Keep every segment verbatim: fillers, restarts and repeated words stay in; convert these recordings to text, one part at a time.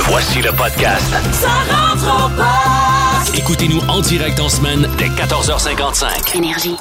Voici le podcast. Ça rentre au poste. Écoutez-nous en direct en semaine dès quatorze heures cinquante-cinq. Énergie.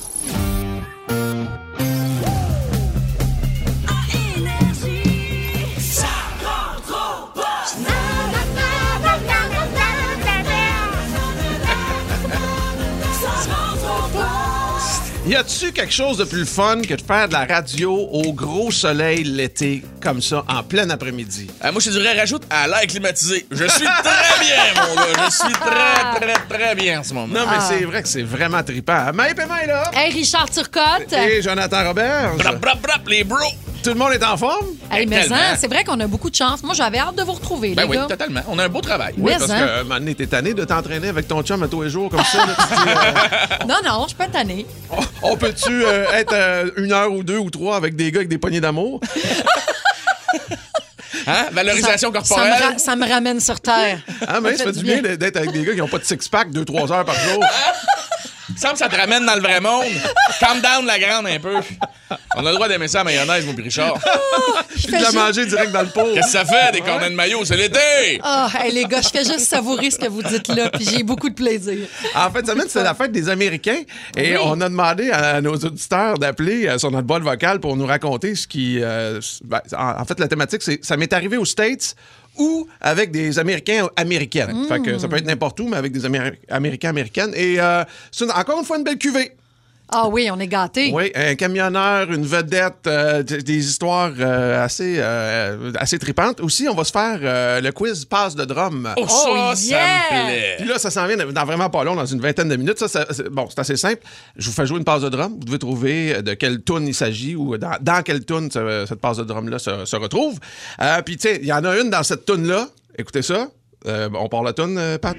Y a-tu quelque chose de plus fun que de faire de la radio au gros soleil l'été, comme ça, en plein après-midi? Euh, moi, je te dirais, rajoute à l'air climatisé. Je suis très bien, mon gars. Je suis très, très, très bien en ce moment. Non, mais Ah. c'est vrai que c'est vraiment trippant. Maï Paiement est là. Hey, Richard Turcotte. Et Jonathan Roberge. Brap, brap, brap, les bros. Tout le monde est en forme? Hey, mais Tellement. hein, c'est vrai qu'on a beaucoup de chance. Moi, j'avais hâte de vous retrouver, Ben les oui, gars. totalement. On a un beau travail. Oui, Parce hein? que, euh, un moment donné, t'es tanné de t'entraîner avec ton chum à tous les jours, comme ça. Là, tu dis, euh, Non, non, je suis pas tannée. on, on peut-tu euh, être euh, une heure ou deux ou trois avec des gars avec des poignées d'amour? Hein? Valorisation Ça, corporelle. ça me ra- ça me ramène sur terre. Ah, mais ça fait du bien d'être avec des gars qui n'ont pas de six-pack deux trois heures par jour. Il semble que ça te ramène dans le vrai monde. Calm down, la grande, un peu. On a le droit d'aimer ça à mayonnaise, mon Richard. Puis de la juste- manger direct dans le pot. Qu'est-ce que ça fait, des cornets de maillot? C'est l'été! Ah, hey, les gars, je fais juste savourer ce que vous dites là, puis j'ai beaucoup de plaisir. En fait, semaine, c'est la fête des Américains et Oui. on a demandé à nos auditeurs d'appeler euh, sur notre boîte vocale pour nous raconter ce qui... euh, ben, en, en fait, la thématique, c'est ça m'est arrivé aux States ou avec des Américains américaines. Fait que ça peut être n'importe où, mais avec des Améri- Américains américaines. Et euh, c'est une- encore une fois une belle cuvée. Ah oui, on est gâtés. Oui, un camionneur, une vedette, euh, d- des histoires euh, assez, euh, assez tripantes. Aussi, on va se faire euh, le quiz passe de drum. Oh, ça, Oh, ça yeah! me plaît. Puis là, ça s'en vient dans vraiment pas long, dans une vingtaine de minutes. Ça, ça- c'est- bon, c'est assez simple. Je vous fais jouer une passe de drum. Vous devez trouver de quelle tune il s'agit ou dans, dans quelle tune ce- cette passe de drum-là se, se retrouve. Euh, Puis, tu sais, il y en a une dans cette tune-là. Écoutez ça. Euh, on part la tune, euh, Pat.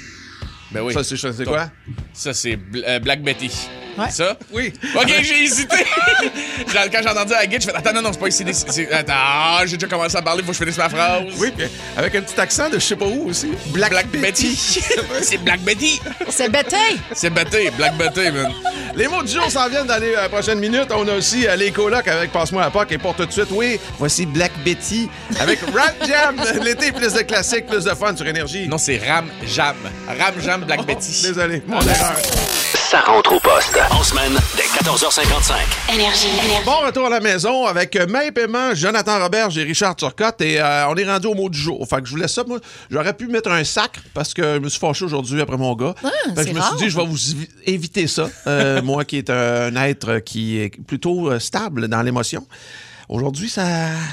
Ben oui. Ça, c'est c'est quoi? Ça, c'est Bl- euh, Black Betty. Ouais. Ça? Oui. OK, j'ai hésité. Genre, quand j'ai entendu la guide, je fais attends, non, non, c'est pas ici. c'est- c'est- Attends, ah, j'ai déjà commencé à parler, faut que je finisse ma phrase. Oui, puis avec un petit accent de je sais pas où aussi. Black, Black Betty. Betty. C'est Black Betty. C'est bêté. C'est Betty, Black Betty, man. Les mots du jour s'en viennent dans les euh, prochaines minutes. On a aussi euh, les colocs avec Passe-moi à Pâques. Et pour tout de suite, oui, voici Black Betty avec Rap Jam. L'été, plus de classiques, plus de fun sur Énergie. Non, c'est Ram Jam. Ram Jam Black Betty. Désolé, mon erreur. Ça rentre au poste. En semaine dès quatorze heures cinquante-cinq. Énergie. Énergie. Bon retour à la maison avec Maï Paiement, Jonathan Roberge et Richard Turcotte. Et euh, on est rendu au mot du jour. Fait que je vous laisse ça. Moi, j'aurais pu mettre un sacre parce que je me suis fâché aujourd'hui après mon gars. Ah, Fait que c'est je me rare. suis dit, je vais vous évi- éviter ça. Euh, moi qui est un être qui est plutôt euh, stable dans l'émotion. Aujourd'hui, ça...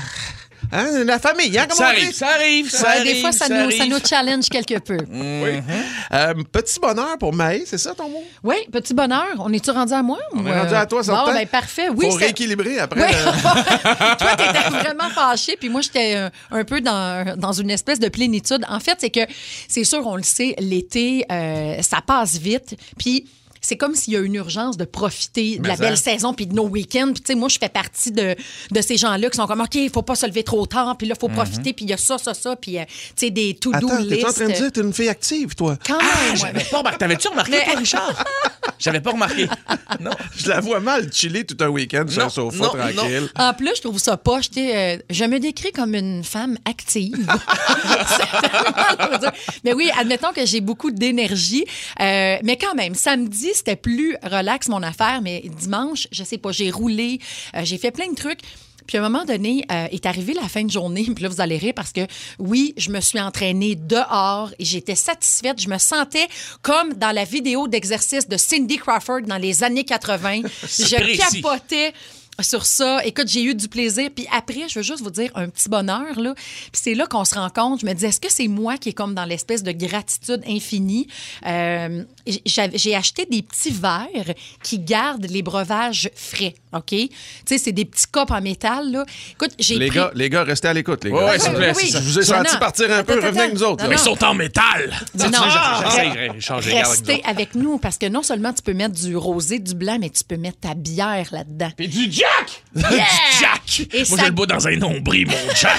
Hein, la famille, hein, comment Ça on dit? arrive, ça arrive, ça Ouais, arrive. des fois, ça, nous, arrive. ça nous challenge quelque peu. Oui. Euh, petit bonheur pour Maï, c'est ça ton mot? Oui, petit bonheur. On est-tu rendu à moi? On ou, est rendu euh, à toi, certain. Bon, ben parfait. Oui, Faut c'était- rééquilibrer après. Oui. euh, Toi, t'étais vraiment fâché, puis moi, j'étais euh, un peu dans, dans une espèce de plénitude. En fait, c'est que, c'est sûr, on le sait, l'été, euh, ça passe vite, puis c'est comme s'il y a une urgence de profiter de Mais la ça. belle saison puis de nos week-ends. Puis, tu sais, moi, je fais partie de, de ces gens-là qui sont comme, OK, il faut pas se lever trop tard, puis là, il faut profiter, puis il y a ça, ça, ça, puis, euh, tu sais, des to-do Attends, list. t'es en train de dire que t'es une fille active, toi? Quand Ah, même, ouais. j'avais pas remarqué. T'avais-tu remarqué, Mais- toi, Richard? J'avais pas remarqué. Non. Je la vois mal chiller tout un week-end sur Non, un sofa non, tranquille. En plus, je trouve ça poche. tu sais, euh, je me décris comme une femme active. C'est vraiment le dire. Mais oui, admettons que j'ai beaucoup d'énergie. Euh, mais quand même, samedi, c'était plus relax mon affaire. Mais dimanche, je sais pas, j'ai roulé, euh, j'ai fait plein de trucs. Puis à un moment donné, euh, est arrivée la fin de journée. Puis là, vous allez rire parce que oui, je me suis entraînée dehors et j'étais satisfaite. Je me sentais comme dans la vidéo d'exercice de Cindy Crawford dans les années quatre-vingt. Je précis. capotais sur ça. Écoute, j'ai eu du plaisir. Puis après, je veux juste vous dire un petit bonheur, là. Puis c'est là qu'on se rend compte. Je me dis, est-ce que c'est moi qui est comme dans l'espèce de gratitude infinie? Euh, j'avais- j'ai acheté des petits verres qui gardent les breuvages frais, OK? Tu sais, c'est des petits copes en métal, là. Écoute, j'ai Les pris... gars, les gars, restez à l'écoute, les gars. Ouais, ouais, s'il vous plaît, Oui, c'est ça. Je vous ai Non, senti non. partir un peu, Attends, revenez avec nous autres. attends. là. Non, Ils sont en métal. Non, non. J'essaie, Richard, j'ai garde avec Restez avec nous parce que non seulement tu peux mettre du rosé, du blanc, mais tu peux mettre ta bière là-dedans. Et du Jack! Yeah! Du Jack! Et Moi, ça- je le bois dans un nombril, mon Jack!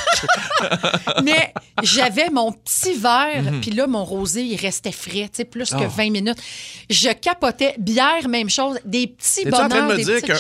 Mais j'avais mon petit verre, puis là, mon rosé, il restait frais, tu sais, plus que vingt minutes. Je capotais. Bière, même chose. Des petits Es-tu bonheurs, en train de me des dire petites qu'un verre de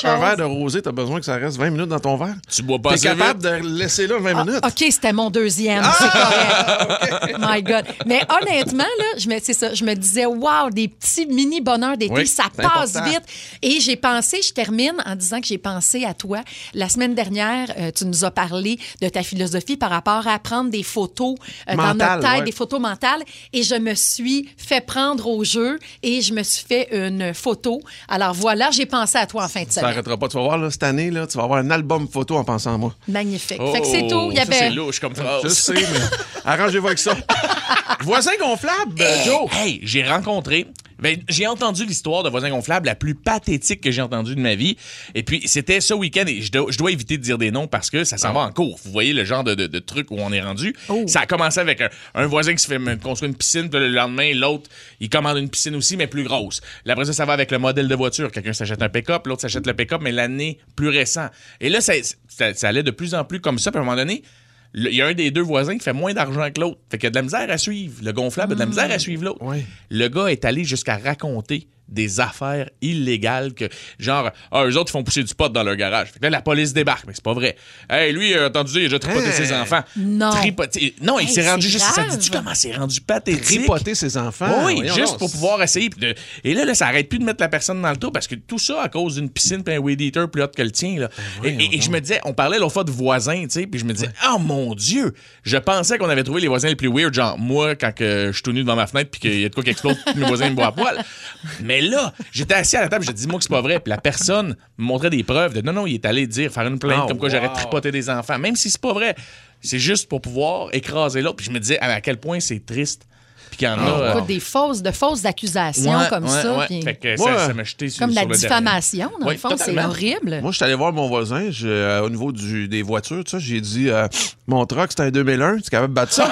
rosé, t'as besoin que ça reste vingt minutes dans ton verre? Tu bois pas T'es assez capable vite? de le laisser là vingt Ah, minutes? OK, c'était mon deuxième, c'est correct. My God. Mais honnêtement, là, je me, c'est ça, je me disais, wow, des petits mini bonheurs d'été, Oui, ça c'est passe important. vite. Et j'ai pensé, je termine en disant que j'ai pensé à toi. La semaine dernière, euh, tu nous as parlé de ta philosophie par rapport à prendre des photos euh, dans Mentales, notre tête, ouais. des photos mentales. Et je me suis fait prendre au jeu et je me suis fait une photo. Alors voilà, j'ai pensé à toi en fin de Ça semaine. n'arrêtera pas. Tu vas voir, là, cette année, là, tu vas avoir un album photo en pensant à moi. Magnifique. Oh, fait que c'est tout. Il y ça, avait... c'est louche comme phrase. Je sais, mais arrangez-vous avec ça. Voisin gonflable, euh, Joe. Hey, j'ai rencontré... Ben, j'ai entendu l'histoire de voisin gonflable la plus pathétique que j'ai entendue de ma vie. Et puis, c'était ce week-end, et je dois, je dois éviter de dire des noms parce que ça s'en va en cours. Vous voyez le genre de, de, de truc où on est rendu. Oh. Ça a commencé avec un, un voisin qui se fait construire une piscine, puis le lendemain, l'autre, il commande une piscine aussi, mais plus grosse. Là, après ça, ça va avec le modèle de voiture. Quelqu'un s'achète un pick-up, l'autre s'achète le pick-up, mais l'année plus récent. Et là, ça, ça, ça allait de plus en plus comme ça, puis à un moment donné, il y a un des deux voisins qui fait moins d'argent que l'autre. Fait qu'il y a de la misère à suivre. Le gonflable a de la misère à suivre l'autre. Oui. Le gars est allé jusqu'à raconter des affaires illégales que, genre, ah, eux autres, ils font pousser du pot dans leur garage. Fait que là, la police débarque, mais c'est pas vrai. Hey, lui, euh, entendu dire, il a déjà tripoté Hey. ses enfants. Non. Tripoté. Non, il Hey, s'est rendu c'est juste. Ça grave. dit-tu comment c'est rendu pathétique? Tripoter ses enfants. Oui, Voyons juste donc. pour pouvoir essayer. Puis de- Et là, là, ça arrête plus de mettre la personne dans le tour parce que tout ça à cause d'une piscine et un weed eater plus hot que le tien. Là. et, et- et je me disais, on parlait l'autre fois de voisins, tu sais, puis je me disais, oh mon Dieu, je pensais qu'on avait trouvé les voisins les plus weird, genre moi, quand que je suis tout nu devant ma fenêtre puis qu'il y a de quoi qui explose, puis mes voisins me voient à poil. Mais là, j'étais assis à la table, j'ai dit, moi que c'est pas vrai. Puis la personne me montrait des preuves de non, non, il est allé dire, faire une plainte Oh, comme quoi j'aurais wow. tripoté des enfants, même si c'est pas vrai. C'est juste pour pouvoir écraser l'autre. Puis je me disais à quel point c'est triste. Puis qu'il y en a. euh, Écoute, des fausses, de fausses accusations Ouais, comme ouais, ça. ouais. puis Fait que Ouais. ça, ça m'a jeté sur, comme sur la le diffamation, dans Oui, le fond, c'est totalement. horrible. Moi, je suis allé voir mon voisin je- euh, au niveau du, des voitures, tout ça. J'ai dit, euh, mon truck, c'est un deux mille un. Tu es capable de battre ça?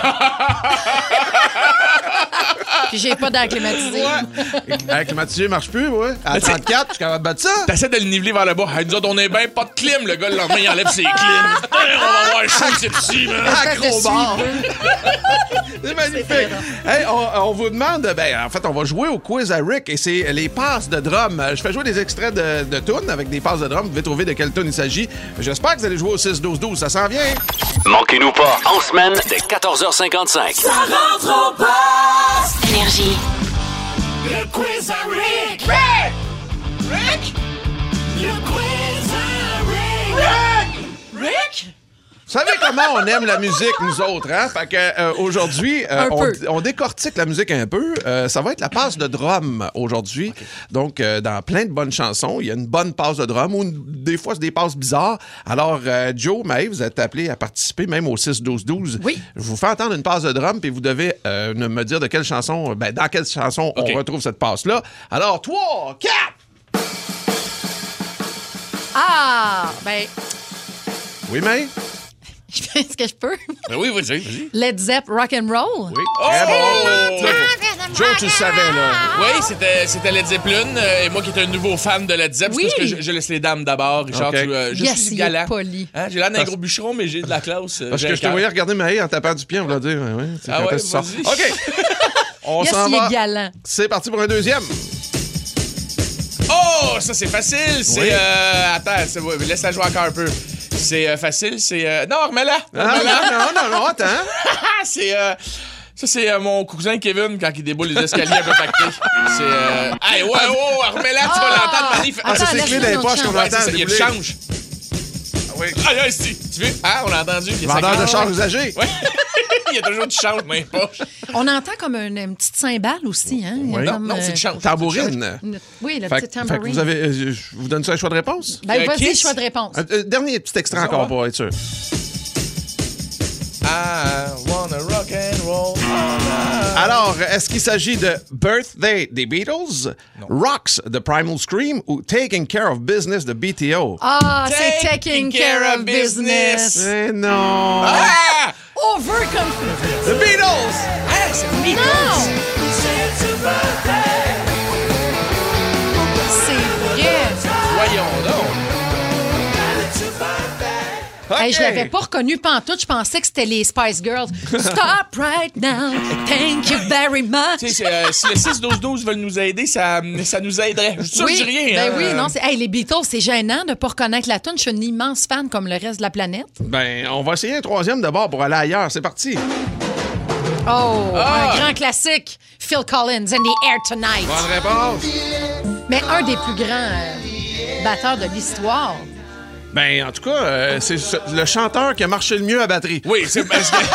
Puis j'ai pas d'air climatisé. Avec le matisé, marche plus, ouais. À trente-quatre, je suis capable de battre ça? T'essaies de le niveler vers le bas. Hey, nous autres, on est bien, pas de clim. Le gars, le lendemain, il enlève ses clims. Putain, on va avoir chaud, c'est petit, man. Acrobat! C'est magnifique. Hey, on, on vous demande, ben, en fait, on va jouer au quiz à Rick et c'est les passes de drum. Je fais jouer des extraits de, de tunes avec des passes de drum. Vous devez trouver de quelle tune il s'agit. J'espère que vous allez jouer au six douze douze. Ça s'en vient. Manquez-nous pas, en semaine, dès quatorze heures cinquante-cinq. Ça rentre au poste. Énergie. Le quiz à Rick. Rick! Rick! Le quiz à Rick. Rick! Rick! Vous savez comment on aime la musique, nous autres, hein? Fait que euh, aujourd'hui, euh, Un on, peu. on décortique la musique un peu. Euh, ça va être la passe de drum aujourd'hui. Donc, euh, dans plein de bonnes chansons, il y a une bonne passe de drum ou une- des fois, c'est des passes bizarres. Alors, euh, Joe, Maëv, vous êtes appelés à participer même au six douze douze. Oui. Je vous fais entendre une passe de drum, puis vous devez euh, me dire de quelle chanson, ben, dans quelle chanson OK. on retrouve cette passe-là. Alors, trois, quatre! Ah, ben, Oui, Maëv? je fais ce que je peux. Ben oui, vas-y, vas-y. Led Zepp, rock and roll. Oui. Oh! Très bon. Joe, tu le savais, là. Oui, c'était, c'était Led Zeppelin. euh, et moi qui étais un nouveau fan de Led Zepp, Oui. c'est parce que je, je laisse les dames d'abord. Richard, OK. tu, euh, je Yes, suis il galant. est poli. Hein, j'ai l'air d'un gros bûcheron, mais j'ai de la classe. euh, Parce j'ai que un je te cœur. voyais regarder Maëv en tapant du pied, on va dire. Ouais, ouais, c'est Ah quand ouais, est-ce que ça vas-y. sort. OK. On Yes, s'en il va. est galant. C'est parti pour un deuxième. Oh, ça c'est facile. C'est. Oui. Euh, attends, c'est, ouais, laisse-la jouer encore un peu. C'est euh, facile, c'est. Euh, non, remets-la. Ah, remets-la. non, non, non, attends. c'est. Euh, ça, c'est euh, mon cousin Kevin quand il déboule les escaliers un peu pactés. C'est. Euh... Hey, ouais, oh, remets-la, tu vas l'entendre, Marie. Fait- Ah, ça, Attends, c'est clé laisse-le des dans poches le qu'on champ. Ouais, c'est entend. ça, il y a le déboulé. change. Oui. Ah, là, ici. Tu veux? Ah, on l'a entendu. Il y a Vendeur sa- de chars usagés. Ouais. Il y a toujours du change dans les poches. On entend comme une, une petite cymbale aussi, hein? Il y a Oui. Non, comme, non, c'est euh, du change. Tambourine. une- Oui, le Fait, petit que- fait que tambourine. vous avez. euh, je vous donne ça un choix de réponse? Ben, Euh, vas-y, Kiss? choix de réponse. Un, euh, dernier petit extrait Ça encore va? pour être sûr. I wanna rock and roll all night. Alors, est-ce qu'il s'agit de Birthday des Beatles, Rocks de Primal Scream ou Taking Care of Business de B T O? Ah, c'est Taking Care of Business. Eh non! Ah! Overconfident. The Beatles! Ah, c'est le Beatles. Non! C'est your birthday. C'est vrai. Voyons donc. It's your birthday. OK, Hey, je l'avais pas reconnu pantoute. Je pensais que c'était les Spice Girls. Stop right now. Thank you very much. Tu sais, euh, si le six douze douze veulent nous aider, ça, ça nous aiderait. Ça, oui, je dis rien. ben hein. oui, non, c'est, hey, les Beatles, c'est gênant de pas reconnaître la tune. Je suis une immense fan comme le reste de la planète. Ben, on va essayer un troisième d'abord pour aller ailleurs. C'est parti. Oh, Ah. un grand classique. Phil Collins, In the Air Tonight. Bonne réponse. Mais un des plus grands euh, batteurs de l'histoire. Ben, en tout cas, euh, c'est ce- le chanteur qui a marché le mieux à batterie. Oui, c'est parce que.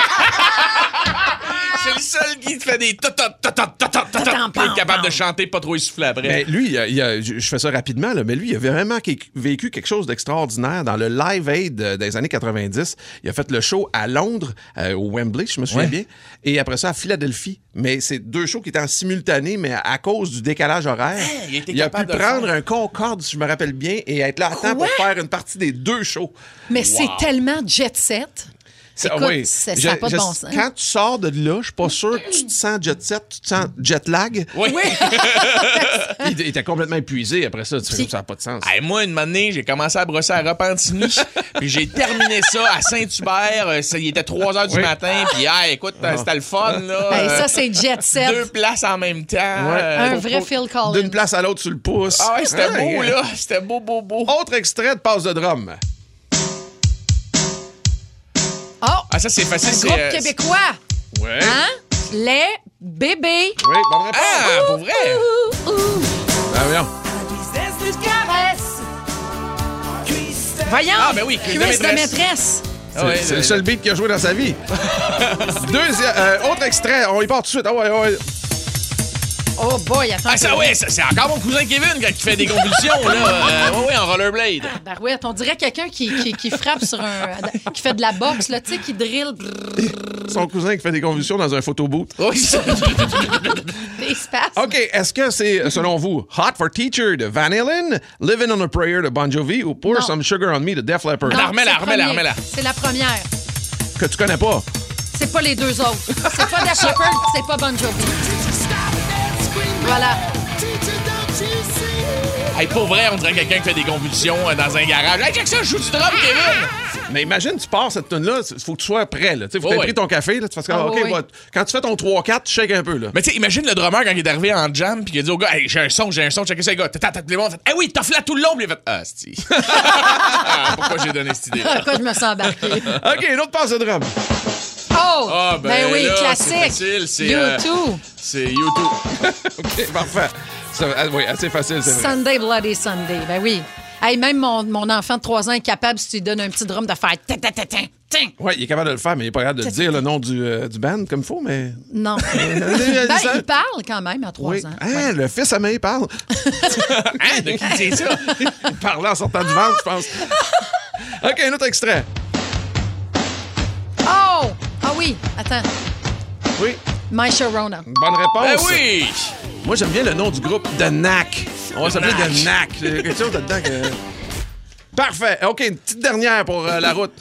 C'est le seul qui te fait des tot tot tot tot tot tot tot qui est capable de chanter pas trop essoufflé après. Mais lui, il a- il a- je je fais ça rapidement, là, mais lui, il a vraiment que- vécu quelque chose d'extraordinaire dans le Live Aid euh, des années quatre-vingt-dix. Il a fait le show à Londres, euh, au Wembley, je me souviens Ouais. bien, et après ça à Philadelphie. Mais c'est deux shows qui étaient en simultané, mais à, à cause du décalage horaire, il a été il a pu capable de le prendre faire. un Concorde, si je me rappelle bien, et être là à temps pour Quoi? faire une partie des deux shows. Mais c'est tellement jet set. C'est- Écoute, oui. ça Je- n'a pas de je- bon sens. Quand tu sors de là, je suis pas sûr que tu te sens jet set, tu te sens jet lag. Oui. Il, il était complètement épuisé après ça. Tu fais comme ça n'a pas de sens. Hey, moi, une année, j'ai commencé à brosser à Repentigny, puis j'ai terminé ça à Saint-Hubert. Euh, ça, il était trois heures du Oui. matin, puis hey, écoute, euh, c'était le fun, là. Hey, Euh, ça, c'est jet set. Deux places en même temps. Ouais. Euh, Un Pour- vrai pour- Phil Collins. D'une place à l'autre sur le pouce. Ah ouais, c'était Ah, beau, ouais. là. C'était beau, beau, beau. Autre extrait de passe de drum. Oh, Ah, ça, c'est facile. un c'est, groupe euh, québécois. Ouais. Hein? Les bébés. Oui, bonne réponse. Ah, pour vrai? Ouh, ouh. Ah, voyons. Voyons. Ah, ben oui, Chris de Chris de maîtresse. maîtresse. C'est Ah ouais, c'est le le- seul beat qu'il a joué dans sa vie. Deuxième, euh, autre extrait. On y part tout de suite. Ah ouais, ouais. Oh boy, attends. Ah, ça, ouais, ça, c'est encore mon cousin Kevin quand il fait des convulsions, là. Euh, ouais, ouais, en rollerblade. Barouette, on dirait quelqu'un qui, qui, qui frappe sur un... qui fait de la boxe, là, tu sais, qui drill Son cousin qui fait des convulsions dans un photobooth. Oui, ça. des spasmes. OK, est-ce que c'est, selon vous, Hot for Teacher de Van Halen, Living on a Prayer de Bon Jovi ou Pour Non. Some Sugar on Me de Def Leppard? Non, remets-la, c'est le remets-la, premier. remets-la. C'est la première. Que tu connais pas. C'est pas les deux autres. C'est pas Def Leppard, c'est pas Bon Jovi. Voilà. Hey, pour vrai, on dirait quelqu'un qui fait des convulsions euh, dans un garage. Hey, check ça, je joue du drum, Kevin! Mais imagine, tu pars cette tune-là, il faut que tu sois prêt. Là. Tu sais, faut que Oh, tu aies oui. pris ton café, là, tu fasses comme, Ah, OK, oui, oui. va- quand tu fais ton trois quatre, tu shakes un peu. Là. Mais tu sais, imagine le drummer quand il est arrivé en jam puis qu'il a dit au gars, hey, j'ai un son, j'ai un son, checker ça, les gars. Tata, les gens fait, hey oui, t'as fait tout le long, puis il a fait, ah, c'ti. Ah, pourquoi j'ai donné cette idée? Pourquoi je me sens embarqué? OK, une autre passe de drum. Oh! Ah, ben oui, là, classique. c'est facile, c'est, You euh, too. C'est YouTube. OK, parfait. Ça, ah, oui, assez facile, c'est vrai. Sunday Bloody Sunday. Ben oui. Hey, même mon, mon enfant de trois ans est capable, si tu lui donnes un petit drum, de faire tin, tin, tin, tin, tin. Oui, il est capable de le faire, mais il n'est pas capable de dire le nom du, euh, du band comme il faut, mais... Non. Ben, Ben, il parle quand même à trois oui. ans. Hein, Ouais. le fils à main, il parle. Hein, de qui c'est ça? Il parlait en sortant du ventre, je pense. OK, un autre extrait. Oh! Ah oui, attends. Oui, My Sharona. bonne réponse. Ben oui! Moi, j'aime bien le nom du groupe The Knack. On va s'appeler The Knack. Il y a quelque chose là-dedans que... Parfait. OK, une petite dernière pour euh, la route.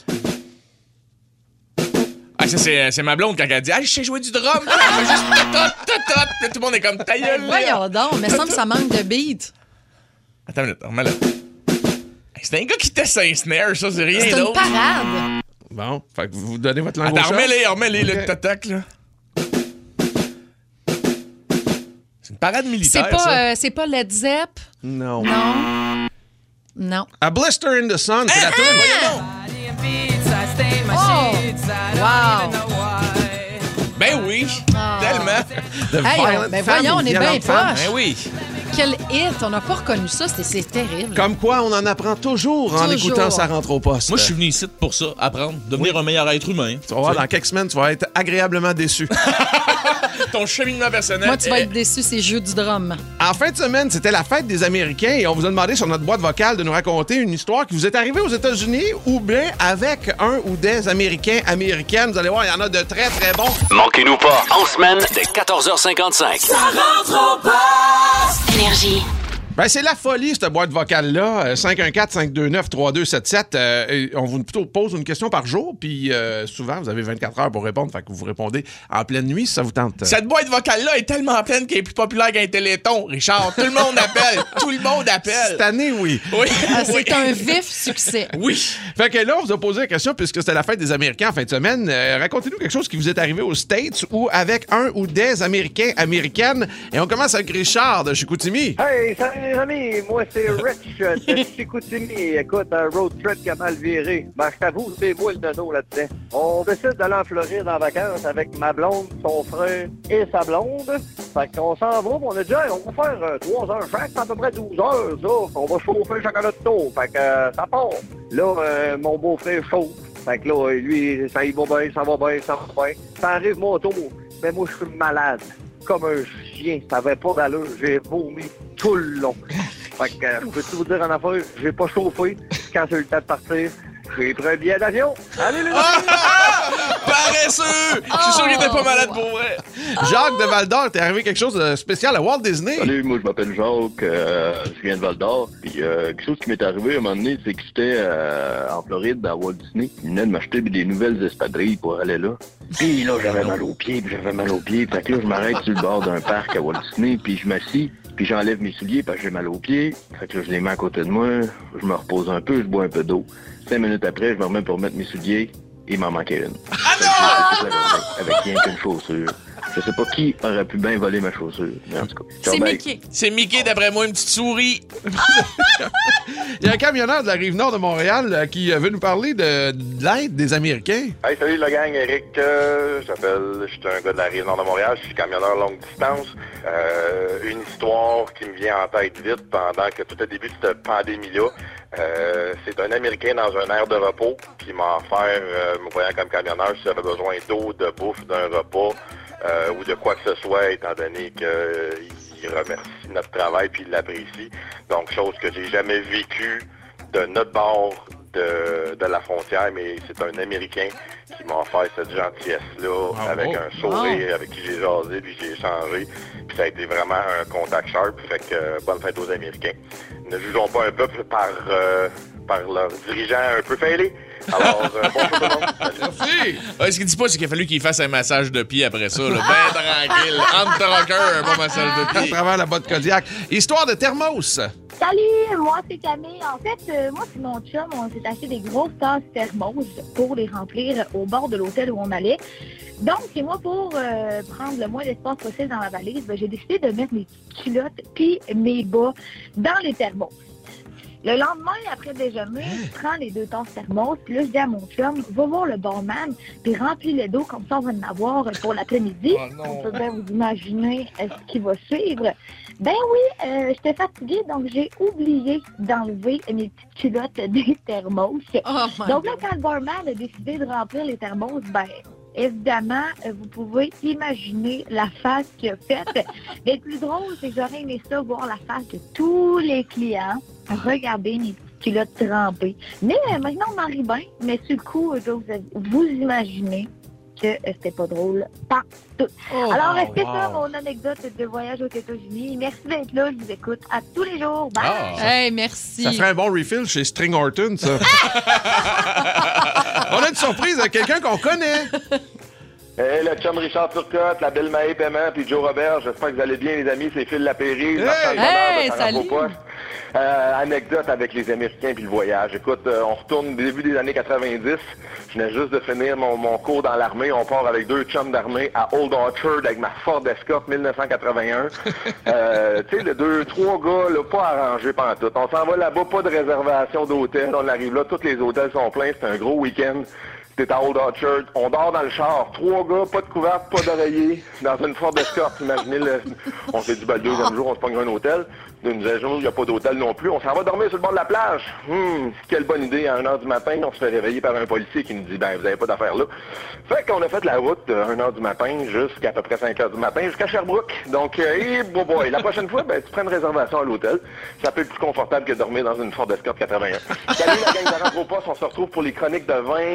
Ah, ça, c'est, c'est ma blonde quand elle dit, ah, je sais jouer du drum. Elle fait juste tot, tot, tot. Puis tout le monde est comme, ta gueule, là. Voyons donc, mais ça me semble que ça manque de beat. Attends une minute, remets-le. Hey, c'est un gars qui teste un snare, ça, c'est rien C'est une d'autre. parade. Bon, fait que vous vous donnez votre langue au Attends, chat. remets-les, remets-les, Ok. le totac, là. C'est une parade C'est militaire, pas, ça. euh, c'est pas Led Zepp? Non. Non. Non. A Blister in the Sun, c'est la tune. Voyons donc. Oh! Wow! Ben oui, Ah. tellement. The Hey, Violent on- ben Femme, voyons, on une est bien violente femme. poche. Ben oui. Quel hit! On n'a pas reconnu ça, c'est, c'est terrible. Comme quoi, on en apprend toujours en Toujours. écoutant Ça rentre au poste. Moi, je suis venu ici pour ça, apprendre, devenir un meilleur être humain. Tu vas voir, dans quelques semaines, tu vas être agréablement déçu. Ton cheminement personnel. Moi, tu vas est- être déçu, c'est jeu du drum. En fin de semaine, c'était la fête des Américains et on vous a demandé sur notre boîte vocale de nous raconter une histoire qui vous est arrivée aux États-Unis ou bien avec un ou des Américains, Américaines. Vous allez voir, il y en a de très, très bons. Manquez-nous pas, en semaine, dès quatorze heures cinquante-cinq. Ça rentre au poste. Énergie. Ben, c'est la folie, cette boîte vocale-là. Euh, cinq un quatre, cinq deux neuf, trois deux sept sept. Euh, on vous pose une question par jour, puis euh, souvent, vous avez vingt-quatre heures pour répondre. Fait que vous répondez en pleine nuit, si ça vous tente. Cette boîte vocale-là est tellement pleine qu'elle est plus populaire qu'un téléthon, Richard. Tout le monde appelle. Tout le monde appelle. Cette année, oui. Oui. Ah, c'est oui. un vif succès. Oui. Fait que là, on vous a posé la question, puisque c'était la fête des Américains en fin de semaine. Euh, racontez-nous quelque chose qui vous est arrivé aux States ou avec un ou des Américains, Américaines. Et on commence avec Richard de Chicoutimi. Hey, salut les amis, moi c'est Rich de Chicoutimi. Écoute, un road trip qui a mal viré. Ben, je t'avoue, c'est moi le nono là-dedans. On décide d'aller en Floride en vacances avec ma blonde, son frère et sa blonde. Fait qu'on s'en va, on a dit, hey, on va faire euh, trois heures chaque, c'est à peu près douze heures, ça. On va chauffer chacun notre tour. Fait que euh, ça part. Là, euh, mon beau-frère chauffe. Fait que là, lui, ça y va bien, ça va bien, ça va bien. Ça arrive mon tour. Mais moi, je suis malade. Comme un chien, ça avait pas d'allure. J'ai vomi tout le long. Fait que, euh, je peux tout vous dire en affaire, j'ai pas chauffé. Quand c'est le temps de partir, j'ai pris un billet d'avion. Allez, les amis! Paresseux! Je suis sûr qu'il était pas malade pour vrai. Jacques de Val-d'Or, t'es arrivé quelque chose de spécial à Walt Disney. Salut, moi je m'appelle Jacques, euh, je viens de Val-d'Or. Puis euh, quelque chose qui m'est arrivé à un moment donné, c'est que j'étais euh, en Floride, à Walt Disney. Ils venaient de m'acheter des nouvelles espadrilles pour aller là. Puis là, j'avais mal aux pieds, puis j'avais mal aux pieds. Fait que là, je m'arrête sur le bord d'un parc à Walt Disney, puis je m'assis, puis j'enlève mes souliers parce que j'ai mal aux pieds. Fait que là, je les mets à côté de moi, je me repose un peu, je bois un peu d'eau. Cinq minutes après, je me remets pour mettre mes souliers. Il m'en manquait une. Ah non! Avec rien qu'une chaussure. Je sais pas qui aurait pu bien voler ma chaussure. Mais en tout cas. C'est bye. Mickey. C'est Mickey, d'après moi, une petite souris. Il y a un camionneur de la Rive-Nord de Montréal euh, qui euh, veut nous parler de, de l'aide des Américains. Hey, salut la gang, Eric. Euh, j'appelle, je suis un gars de la Rive-Nord de Montréal, je suis camionneur longue distance. Euh, une histoire qui me vient en tête vite pendant que tout au début de cette pandémie-là. Euh, c'est un Américain dans un aire de repos qui m'a offert, euh, me voyant comme camionneur, si j'avais besoin d'eau, de bouffe, d'un repas euh, ou de quoi que ce soit, étant donné qu'il euh, remercie notre travail puis il l'apprécie. Donc, chose que j'ai jamais vécue de notre bord de, de la frontière, mais c'est un Américain qui m'a offert cette gentillesse-là Bravo. avec un sourire, avec qui j'ai jasé, puis j'ai échangé. Puis ça a été vraiment un contact sharp. Fait que euh, bonne fête aux Américains. Ne jugeons pas un peuple par, euh, par leurs dirigeants un peu fêlés. Alors, euh, bonjour tout le monde. Salut. Merci. Ah, ce qu'il dit pas, c'est qu'il a fallu qu'il fasse un massage de pied après ça. Là. Ben tranquille. Entre rockers, un bon massage de À pied. travers la botte Kodiak. Histoire de thermos. Salut, moi c'est Camille. En fait, euh, moi c'est mon chum, on s'est acheté des grosses tasses thermos pour les remplir au bord de l'hôtel où on allait. Donc, et moi, pour euh, prendre le moins d'espace possible dans la valise, ben, j'ai décidé de mettre mes petites culottes puis mes bas dans les thermos. Le lendemain, après le déjeuner, je prends les deux tasses thermos, puis là, je dis à mon chum, va voir le barman, puis remplis-le d'eau, comme ça, on va en avoir pour l'après-midi. Oh non. On peut bien vous imaginer euh, ce qui va suivre. Ben oui, euh, j'étais fatiguée, donc j'ai oublié d'enlever mes petites culottes des thermos. Oh, my Donc là, God. quand le barman a décidé de remplir les thermos, ben évidemment, euh, vous pouvez imaginer la face qu'il a faite. Mais le plus drôle, c'est que j'aurais aimé ça, voir la face de tous les clients, regarder mes petites culottes trempées. Mais euh, maintenant, on m'en rit bien, mais sur le coup, je dois vous, vous imaginez que euh, c'était pas drôle, pas tout. Oh, Alors, wow, c'était ça wow. mon anecdote de voyage aux États-Unis. Merci d'être là, je vous écoute à tous les jours. Bye! Ah. Hey, merci. Ça ferait un bon refill chez String Horton, ça. On a une surprise à quelqu'un qu'on connaît. Hey, le chum Richard Turcotte, la belle Maë Paiement, puis Joe Robert, j'espère que vous allez bien, les amis, c'est Phil Lapéry, marchand de bonheur Hey, de Sarah salut. Beaupoche. Euh, anecdote avec les Américains puis le voyage. Écoute, euh, on retourne au début des années quatre-vingt-dix. Je venais juste de finir mon, mon cours dans l'armée. On part avec deux chums d'armée à Old Orchard avec ma Ford Escort mille neuf cent quatre-vingt-un. euh, tu sais, le deux, trois gars, là, pas arrangés pantoute. On s'en va là-bas, pas de réservation d'hôtel. On arrive là, tous les hôtels sont pleins. C'est un gros week-end. T'es à Old Orchard, on dort dans le char, trois gars, pas de couverte, pas d'oreiller, dans une Ford Escort, imaginez, le... on s'est dit, ben, le deuxième jour, on se pognera un hôtel, le deuxième jour, il n'y a pas d'hôtel non plus, on s'en va dormir sur le bord de la plage, hum, quelle bonne idée, à une heure du matin, on se fait réveiller par un policier qui nous dit, ben, vous avez pas d'affaires là. Fait qu'on a fait la route de une heure du matin jusqu'à à peu près cinq heures du matin, jusqu'à Sherbrooke, donc, euh, et bon boy, la prochaine fois, ben, tu prends une réservation à l'hôtel, ça peut être plus confortable que de dormir dans une Ford Escort quatre-vingt-un. Salut la gang de rentre au poste, on se retrouve pour les chroniques de vin aux alentours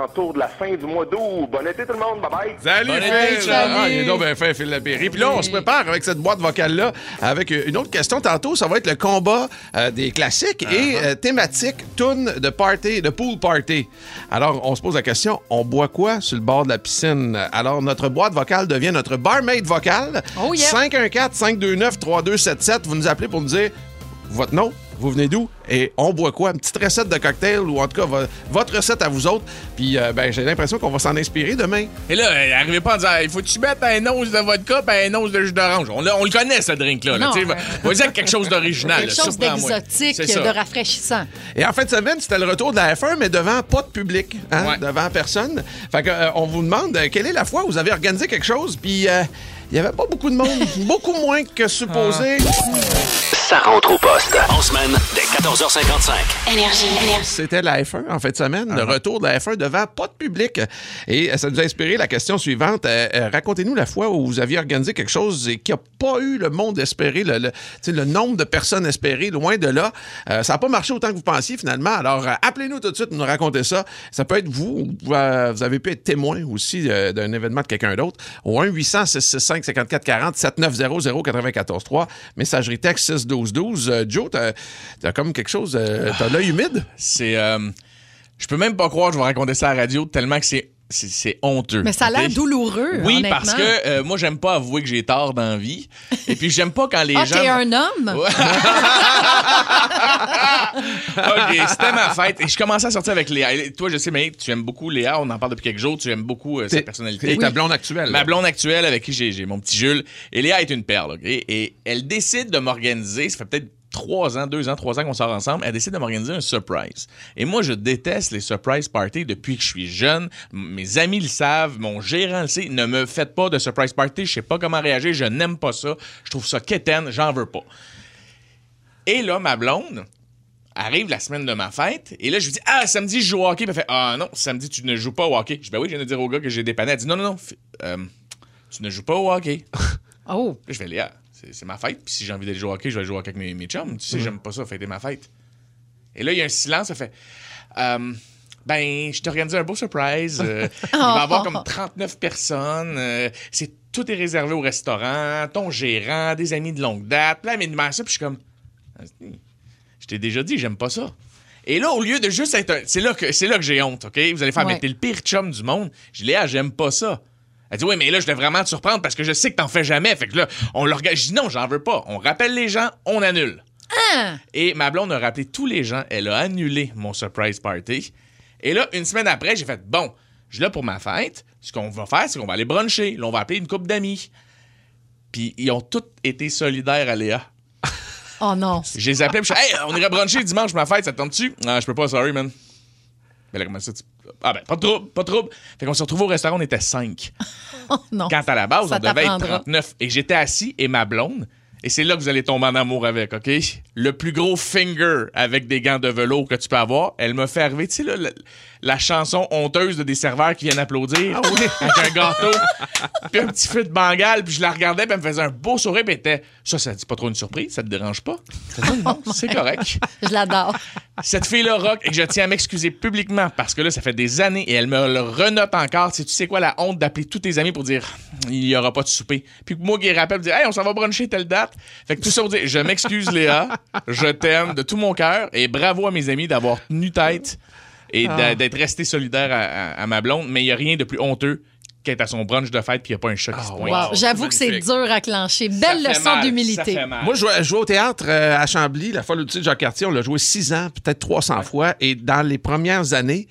alentours de la fin du mois d'août. Bon été tout le monde, bye bye! Salut, Bon Phil! été, salut. Ah, il est donc bien fin, Phil Lapéry. Puis là, on se prépare avec cette boîte vocale-là avec une autre question. Tantôt, ça va être le combat euh, des classiques et euh, thématique tune de party, de pool party. Alors, on se pose la question, on boit quoi sur le bord de la piscine? Alors, notre boîte vocale devient notre barmaid vocale. Oh yeah. cinq un quatre, cinq deux neuf, trois deux sept sept. Vous nous appelez pour nous dire votre nom, vous venez d'où et on boit quoi? Une petite recette de cocktail ou en tout cas vo- votre recette à vous autres. Puis euh, ben, j'ai l'impression qu'on va s'en inspirer demain. Et là, euh, arrivez pas à dire, il faut que tu mettes un once de vodka et un once de jus d'orange. On, l'a- on le connaît, ce drink-là. Là, Non. tu sais, va- va dire quelque chose d'original. Quelque là, chose surprends-moi. d'exotique, C'est ça. de rafraîchissant. Et en fin de semaine, c'était le retour de la F un, mais devant pas de public, hein, Ouais. devant personne. Fait que, euh, on vous demande euh, quelle est la fois où vous avez organisé quelque chose, puis euh, il y avait pas beaucoup de monde, beaucoup moins que supposé. Ça rentre au poste. En semaine, dès quatorze heures cinquante-cinq. Énergie, énergie. C'était la F un en fin de semaine, le retour de la F un devant pas de public. Et euh, ça nous a inspiré la question suivante. Euh, euh, racontez-nous la fois où vous aviez organisé quelque chose et qui n'a pas eu le monde espéré, le, le, tu sais, le nombre de personnes espérées, loin de là. Euh, ça n'a pas marché autant que vous pensiez finalement. Alors, euh, appelez-nous tout de suite, nous raconter ça. Ça peut être vous, ou euh, vous avez pu être témoin aussi euh, d'un événement de quelqu'un d'autre. Au un huit cents, six six cinq, cinq quatre quatre zéro, sept neuf zéro zéro, neuf quatre trois, messagerie texte six douze douze. Euh, Joe, t'as, t'as comme quelque chose, euh, t'as l'œil humide? C'est. Euh, je peux même pas croire que je vais raconter ça à la radio tellement que c'est. C'est, c'est honteux. Mais ça a l'air OK? douloureux, Oui, honnêtement. parce que euh, moi, j'aime pas avouer que j'ai tort dans la vie. Et puis, j'aime pas quand les Ah, gens... t'es un homme? Ouais. OK, c'était ma fête. Et je commençais à sortir avec Léa. Et toi, je sais, mais tu aimes beaucoup Léa. On en parle depuis quelques jours. Tu aimes beaucoup euh, sa T'es- personnalité. t'es ta blonde actuelle. Ma là. blonde actuelle avec qui j'ai, j'ai mon petit Jules. Et Léa est une perle, OK? Et elle décide de m'organiser. Ça fait peut-être trois ans, deux ans, trois ans qu'on sort ensemble. Elle décide de m'organiser un surprise. Et moi, je déteste les surprise parties depuis que je suis jeune. M- Mes amis le savent. Mon gérant le sait. Ne me faites pas de surprise party. Je sais pas comment réagir. Je n'aime pas ça. Je trouve ça quétaine. J'en veux pas. Et là, ma blonde arrive la semaine de ma fête. Et là, je lui dis, ah, samedi, je joue au hockey. Puis elle fait, ah non, samedi, tu ne joues pas au hockey. Je dis, ben oui, je viens de dire au gars que j'ai dépanné. Elle dit, non, non, non, f- euh, tu ne joues pas au hockey. Oh. Là, je vais Léa, c'est, c'est ma fête. Puis si j'ai envie d'aller jouer au hockey, je vais jouer au hockey avec mes, mes chums. Tu sais, j'aime pas ça, fêter ma fête. Et là, il y a un silence. Ça fait, euh, ben, je t'ai organisé un beau surprise. Euh, il va y avoir comme trente-neuf personnes. Euh, c'est, tout est réservé au restaurant, ton gérant, des amis de longue date. Puis là, elle me demande ça, puis je suis comme, je t'ai déjà dit, j'aime pas ça. Et là, au lieu de juste être un... C'est là que, c'est là que j'ai honte, OK? Vous allez faire, Ouais. mais t'es le pire chum du monde. Je dis, Léa, j'aime pas ça. Elle dit, oui, mais là, je voulais vraiment te surprendre parce que je sais que t'en fais jamais. Fait que là, on l'organise. Je dis, non, j'en veux pas. On rappelle les gens, on annule. Ah! Et ma blonde a rappelé tous les gens. Elle a annulé mon surprise party. Et là, une semaine après, j'ai fait, bon, je suis là pour ma fête. Ce qu'on va faire, c'est qu'on va aller bruncher. Là, on va appeler une couple d'amis. Puis ils ont tous été solidaires à Léa. Oh non. Je les appelais, puis je disais, hey, on irait bruncher dimanche, ma fête, ça te tente-tu? Ah, je peux pas, sorry, man. Mais là, comment ça, tu... Ah, ben, pas de trouble, pas de trouble. Fait qu'on se retrouvait au restaurant, on était cinq. Oh non. Quand à la base, Ça on devait être t'apprendra. trente-neuf. Et j'étais assis, et ma blonde, et c'est là que vous allez tomber en amour avec, OK? Le plus gros finger avec des gants de velours que tu peux avoir, elle m'a fait arriver, tu sais, là, la, la chanson honteuse de des serveurs qui viennent applaudir. Avec un gâteau, puis un petit feu de bengale, puis je la regardais, puis elle me faisait un beau sourire, puis elle était, ça, ça dit pas trop une surprise, ça te dérange pas? Je disais, non, c'est correct. Je l'adore. Cette fille-là rock, et que je tiens à m'excuser publiquement parce que là, ça fait des années et elle me le renote encore. Tu sais, tu sais quoi, la honte d'appeler tous tes amis pour dire il y aura pas de souper. Puis moi qui rappelle, dire hey, on s'en va bruncher telle date. Fait que tout ça pour dire je m'excuse Léa, je t'aime de tout mon cœur et bravo à mes amis d'avoir tenu tête et d'a- d'être resté solidaire à, à- à ma blonde. Mais il y a rien de plus honteux qu'être à son brunch de fête puis il n'y a pas un chat qui se pointe. Wow. J'avoue que c'est magnifique. dur à clencher. Belle Ça fait leçon mal, ça d'humilité. fait mal. Moi, je jouais, je jouais au théâtre euh, à Chambly, la folle au-dessus de Jacques-Cartier. On l'a joué six ans, peut-être trois cents fois. Et dans les premières années,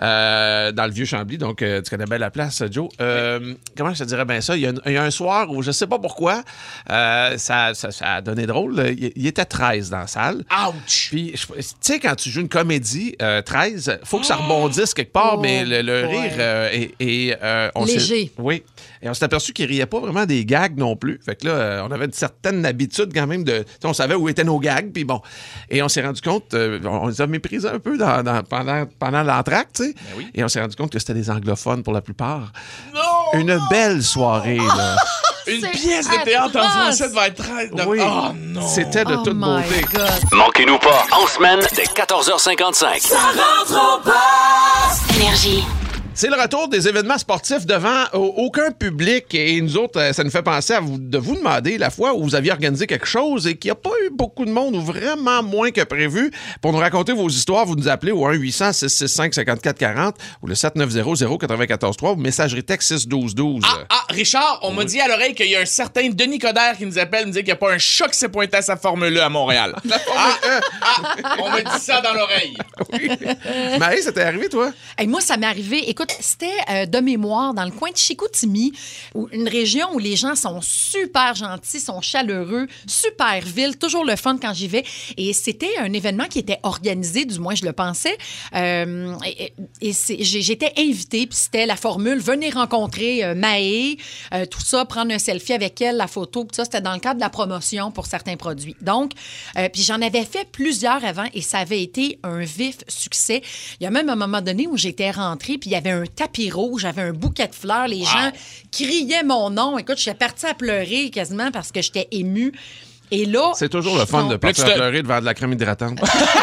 euh, dans le vieux Chambly, donc euh, tu connais bien la place, Joe. Euh, comment je te dirais bien ça? Il y, a, il y a un soir où je sais pas pourquoi, euh, ça, ça, ça a donné drôle. Il, il était treize dans la salle. Ouch! Puis, je- tu sais, quand tu joues une comédie, euh, treize, faut que ça rebondisse quelque part, Oh, mais le, le boy. rire euh, est, est, euh, on s'est- Léger. oui. Et on s'est aperçu qu'il riait pas vraiment des gags non plus. Fait que là, euh, on avait une certaine habitude quand même de... tu sais, on savait où étaient nos gags, puis bon. Et on s'est rendu compte, euh, on les a méprisés un peu dans, dans- pendant, pendant l'entracte, tu sais. Ben oui. Et on s'est rendu compte que c'était des anglophones pour la plupart. Non! Une belle soirée, là. Une C'est pièce de théâtre en atroce! français devait être très... de- Oui. Oh non! C'était de Oh toute my beauté. God. Manquez-nous pas, en semaine, dès quatorze heures cinquante-cinq. Ça rentre au poste. Énergie. C'est le retour des événements sportifs devant euh, aucun public. Et nous autres, euh, ça nous fait penser à vous, de vous demander la fois où vous aviez organisé quelque chose et qu'il n'y a pas eu beaucoup de monde ou vraiment moins que prévu. Pour nous raconter vos histoires, vous nous appelez au un huit cents six six cinq cinq quatre quatre zéro ou le sept neuf zéro zéro neuf quatre trois ou messagerie texte six un deux un deux. Ah, ah, Richard, on m'a dit à l'oreille qu'il y a un certain Denis Coderre qui nous appelle, me dit qu'il n'y a pas un chat qui s'est pointé à sa Formule E à Montréal. Ah, ah, on m'a dit ça dans l'oreille. Oui. Marie, ça t'est arrivé, toi? Hey, moi, ça m'est arrivé. Écoute, c'était euh, de mémoire dans le coin de Chicoutimi, où, une région où les gens sont super gentils, sont chaleureux, super ville, toujours le fun quand j'y vais. Et c'était un événement qui était organisé, du moins je le pensais. Euh, et et c'est, j'étais invitée, puis c'était la formule « Venez rencontrer euh, Maë euh, », tout ça, prendre un selfie avec elle, la photo, tout ça. C'était dans le cadre de la promotion pour certains produits. Donc, euh, puis j'en avais fait plusieurs avant et ça avait été un vif succès. Il y a même un moment donné où j'étais rentrée, puis il y avait un tapis rouge, j'avais un bouquet de fleurs, les wow. gens criaient mon nom. Écoute, j'étais partie à pleurer quasiment parce que j'étais émue. Et là... C'est toujours le fun de partir à pleurer devant de la crème hydratante.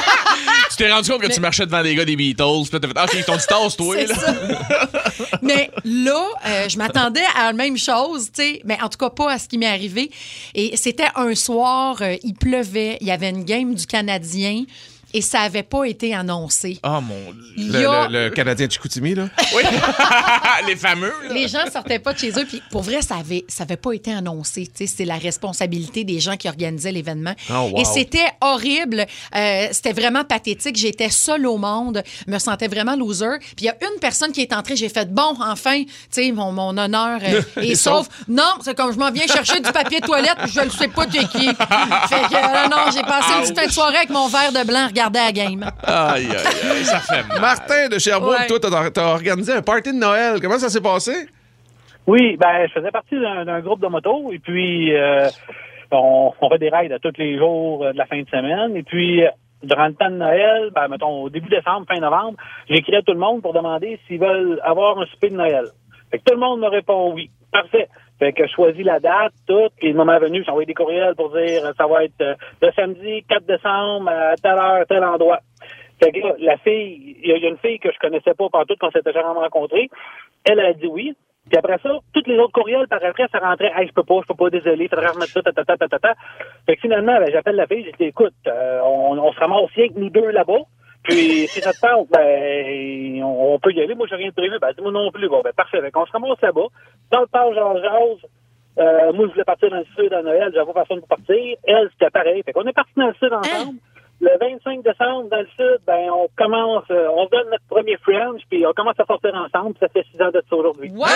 Tu t'es rendu compte que mais... tu marchais devant les gars des Beatles, puis t'as fait « Ah, OK, ils t'ont dit tasse, toi, là. » Mais là, euh, je m'attendais à la même chose, tu sais, mais en tout cas pas à ce qui m'est arrivé. Et c'était un soir, euh, il pleuvait, il y avait une game du Canadien. Et ça n'avait pas été annoncé. Oh mon Dieu. Le, a... le, le Canadien de Chicoutimi, là? Oui. Les fameux. Là. Les gens ne sortaient pas de chez eux. Puis pour vrai, ça n'avait ça avait pas été annoncé. T'sais, c'est la responsabilité des gens qui organisaient l'événement. Oh, wow. Et c'était horrible. Euh, c'était vraiment pathétique. J'étais seule au monde. Je me sentais vraiment loser. Puis il y a une personne qui est entrée. J'ai fait, bon, enfin, mon, mon honneur euh, est sauf. Non, c'est comme je m'en viens chercher du papier de toilette. Je ne sais pas t'es qui. Fait que euh, non, j'ai passé une petite fin de soirée avec mon verre de blanc. Regardez la game. Aïe, aïe, aïe, ça fait mal. Martin de Sherbrooke, ouais. toi, t'as, t'as organisé un party de Noël. Comment ça s'est passé? Oui, ben, je faisais partie d'un, d'un groupe de motos et puis euh, on, on fait des rides à tous les jours de la fin de semaine. Et puis, durant le temps de Noël, ben, mettons, au début décembre, fin novembre, j'écris à tout le monde pour demander s'ils veulent avoir un souper de Noël. Fait que tout le monde me répond oui. Parfait. Fait que je choisis la date, tout, puis le moment venu, j'ai envoyé des courriels pour dire ça va être euh, le samedi quatre décembre à telle heure, tel endroit. Fait que là, la fille, il y a une fille que je connaissais pas partout quand on s'était jamais rencontrés. Elle a dit oui. Puis après ça, tous les autres courriels par après, ça rentrait, hey, je peux pas, je peux pas, désolé, faudrait remettre ça, ta, ta, ta, ta, ta, ta. Fait que finalement, ben, j'appelle la fille, j'ai dit, écoute, euh, on, on se ramasse rien que nous deux là-bas. Puis, si ça te tente, ben, on, on peut y aller. Moi, j'ai rien de prévu. Ben, dis-moi non plus. Bon, ben, parfait. Fait qu'on se ramasse là-bas. Dans le temps, j'en jase. Euh, moi, je voulais partir dans le sud à Noël. J'avais pas personne pour partir. Elle, c'était pareil. Fait qu'on est parti dans le sud ensemble. Le vingt-cinq décembre, dans le sud, ben, on commence, euh, on donne notre premier French, puis on commence à sortir ensemble. Ça fait six ans de ça aujourd'hui. Wow!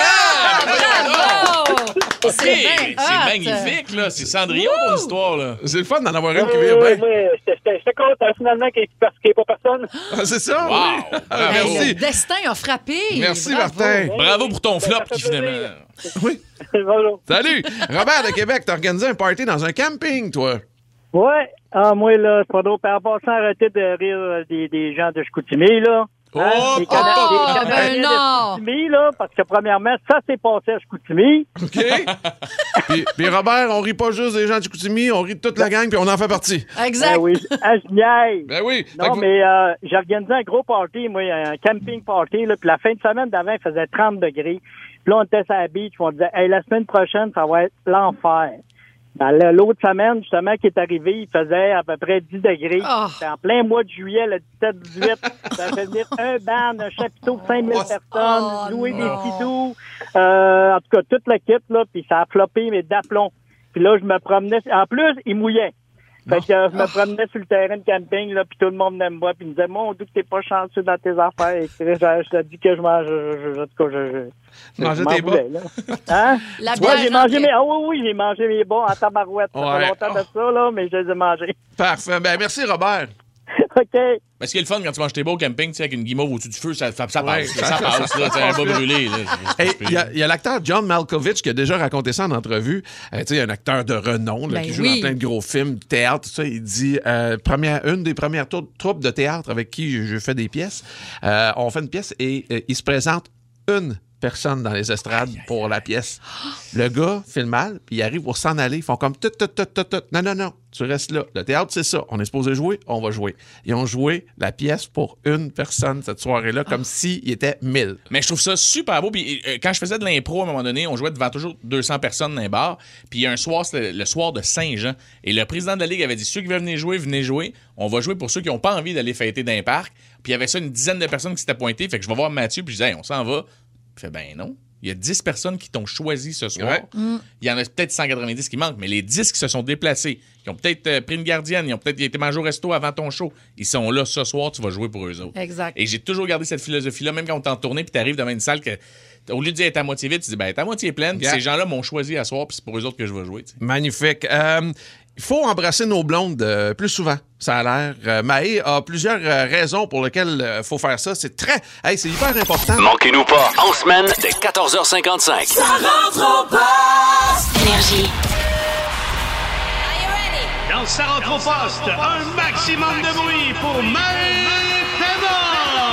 Bravo! C'est, c'est, c'est magnifique, là. C'est Cendrillon, ton histoire, là. C'est le fun d'en avoir une oui, qui vient oui, bien. Oui, j'étais, j'étais content, finalement, qu'il n'y ait pas personne. Ah, c'est ça? Wow! Oui. Ah, hey, merci. Le destin a frappé. Merci, bravo. Martin. Bravo pour ton flop, qui finalement... Oui. Bonjour. Salut! Robert de Québec, t'as organisé un party dans un camping, toi. Ouais. Ah, moi, là, c'est pas drôle. Par rapport à ça, arrêtez de rire des, des gens de Chicoutimi, là. Oh, hein, oh, des Cana- oh, des Canadiens ben non. de Chicoutimi, là, parce que, premièrement, ça s'est passé à Chicoutimi. OK. puis, puis, Robert, on rit pas juste des gens de Chicoutimi, on rit de toute la gang, puis on en fait partie. Exact. Ben oui. Ah, génial. Ben oui. Non, mais euh, j'ai organisé un gros party, moi, un camping party, là, puis la fin de semaine d'avant, il faisait trente degrés. Puis là, on était sur la beach, puis on disait, hey, la semaine prochaine, ça va être l'enfer. Ben, l'autre semaine, justement, qui est arrivée, il faisait à peu près dix degrés. Oh. C'était en plein mois de juillet, le dix-sept dix-huit. Ça fait venir un band, un chapiteau de cinq mille oh, personnes, oh, louer non. des skidoo. Euh, en tout cas, toute l'équipe, là, puis ça a floppé, mais d'aplomb. Puis là, je me promenais. En plus, il mouillait. Fait que euh, je me promenais sur le terrain de camping, là, puis tout le monde venait me voir, puis il me disait, mon Dieu, que t'es pas chanceux dans tes affaires. Et je, je te dis que je mange, je, je, en tout cas, je, je, Mangeais je tes voulais, là. Hein? La Ouais, j'ai bière mangé rentrait. mes, ah oui, oui, j'ai mangé mes bons en tabarouette. Ça Ouais. fait longtemps de ça, là, mais je les ai mangés. Parfait. Ben, merci, Robert. OK. Mais ce qui est le fun quand tu manges tes beaux au camping, tu sais, avec une guimauve au-dessus du feu, ça, ça, ça Ouais, passe. ça- Ça, ça passe, là. C'est un bas brûlé, là. Il y a, y a l'acteur John Malkovich qui a déjà raconté ça en entrevue. Euh, tu sais, un acteur de renom là, Ben qui joue oui. dans plein de gros films, théâtre, tout ça. Il dit euh, première, une des premières trou- troupes de théâtre avec qui je fais des pièces. Euh, on fait une pièce et euh, il se présente une personnes dans les estrades pour la pièce. Le gars file mal, puis il arrive pour s'en aller. Ils font comme tout, tout, tout, tout, tout. Non, non, non, tu restes là. Le théâtre, c'est ça. On est supposé jouer, on va jouer. Ils ont joué la pièce pour une personne cette soirée-là, comme s'il était mille. Mais je trouve ça super beau. Puis euh, quand je faisais de l'impro, à un moment donné, on jouait devant toujours deux cents personnes dans les bars. Puis il y a un soir, c'était le, le soir de Saint-Jean. Et le président de la Ligue avait dit, ceux qui veulent venir jouer, venez jouer. On va jouer pour ceux qui n'ont pas envie d'aller fêter dans les parcs. Puis il y avait ça, une dizaine de personnes qui s'étaient pointées. Fait que je vais voir Mathieu, puis je disais, hey, on s'en va. Il fait, ben non. Il y a dix personnes qui t'ont choisi ce soir. Ouais. Mm. Il y en a peut-être cent quatre-vingt-dix qui manquent, mais les dix qui se sont déplacés, qui ont peut-être euh, pris une gardienne, ils ont peut-être été mangés au resto avant ton show, ils sont là ce soir, tu vas jouer pour eux autres. Exact. Et j'ai toujours gardé cette philosophie-là, même quand on t'en tournée, puis t'arrives devant une salle que, au lieu de dire être à moitié vide, tu dis, ben, être à moitié pleine, puis Yeah. ces gens-là m'ont choisi à soir, puis c'est pour eux autres que je vais jouer. T'sais. Magnifique. Euh, il faut embrasser nos blondes euh, plus souvent, ça a l'air. Euh, Maë a plusieurs euh, raisons pour lesquelles il euh, faut faire ça. C'est très... Hey, c'est hyper important. Manquez-nous pas, en semaine, dès quatorze heures cinquante-cinq. Ça rentre au poste. Énergie. Dans Ça rentre au poste, un maximum de bruit pour maintenant.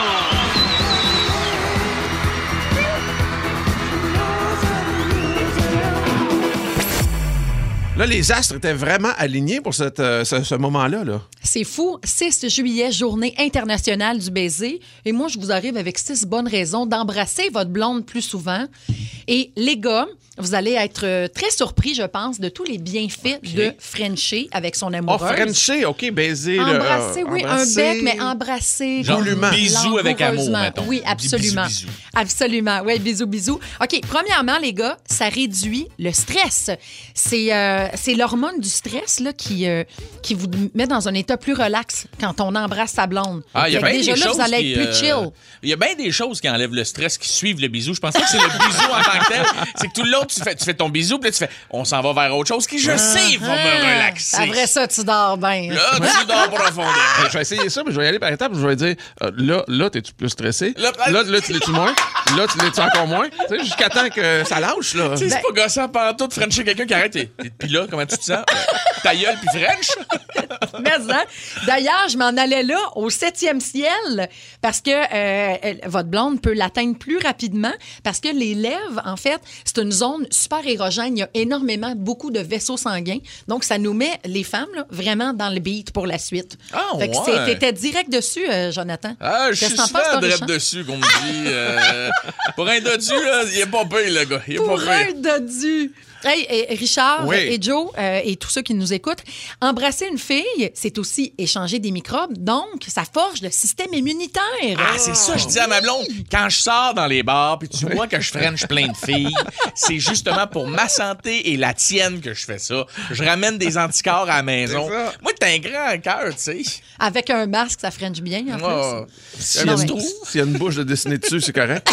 Là, les astres étaient vraiment alignés pour cette, euh, ce, ce moment-là. Là. C'est fou. six juillet, journée internationale du baiser. Et moi, je vous arrive avec six bonnes raisons d'embrasser votre blonde plus souvent. Et les gars, vous allez être euh, très surpris, je pense, de tous les bienfaits okay. de Frencher avec son amoureuse. Oh, Frencher, OK, baiser. Embrasser, le, euh, oui, embrasser. un bec, mais embrasser. Genre bisous avec amour, mettons. Oui, absolument. Bisous, bisous. Absolument, oui, bisous, bisous. OK, premièrement, les gars, ça réduit le stress. C'est, euh, c'est l'hormone du stress là, qui, euh, qui vous met dans un état plus relax quand on embrasse sa blonde. Ah, il y a bien déjà des là, choses vous allez qui, être plus chill. euh, il y a bien des choses qui enlèvent le stress, qui suivent le bisou. Je pense pas que c'est le bisou en tant que tel. C'est que tout le long, tu fais, tu fais ton bisou, puis là, tu fais on s'en va vers autre chose qui, je sais, va me relaxer. Après ça, tu dors bien. Là, tu dors profondément. Je vais essayer ça, mais je vais y aller par étapes. Je vais dire, euh, là, là, t'es-tu plus stressé? Là, là, là tu l'es-tu moins? Là, tu l'es-tu encore moins? Tu sais, jusqu'à temps que ça lâche, là. Tu sais, c'est pas gossant pendant tout de Frencher quelqu'un qui arrête. Et puis là, comment tu te sens? Ta gueule, puis French? Mais, hein? D'ailleurs, je m'en allais là, au septième ciel, parce que euh, votre blonde peut l'atteindre plus rapidement, parce que les lèvres, en fait, c'est une zone super érogène. Il y a énormément, beaucoup de vaisseaux sanguins. Donc, ça nous met, les femmes, là, vraiment dans le beat pour la suite. Ah, fait que ouais. c'est- t'étais direct dessus, euh, Jonathan. Ah, je Qu'est-ce suis que t'en souvent penses, toi, drette Richard? dessus, qu'on me dit. euh, pour un dodu, là, il est pas pire, le gars. Il est Pour pas un pire. dodu. Hey, et Richard Oui. et Joe euh, et tous ceux qui nous écoutent, embrasser une fille, c'est aussi échanger des microbes, donc ça forge le système immunitaire. Ah, c'est ça, je dis à ma blonde, quand je sors dans les bars puis tu vois que je french plein de filles, c'est justement pour ma santé et la tienne que je fais ça. Je ramène des anticorps à la maison. Moi, t'as un grand cœur, tu sais. Avec un masque, ça french bien, en Oh. plus. S'il y, a Non, une- mais- s'il y a une bouche de dessiner dessus, c'est correct.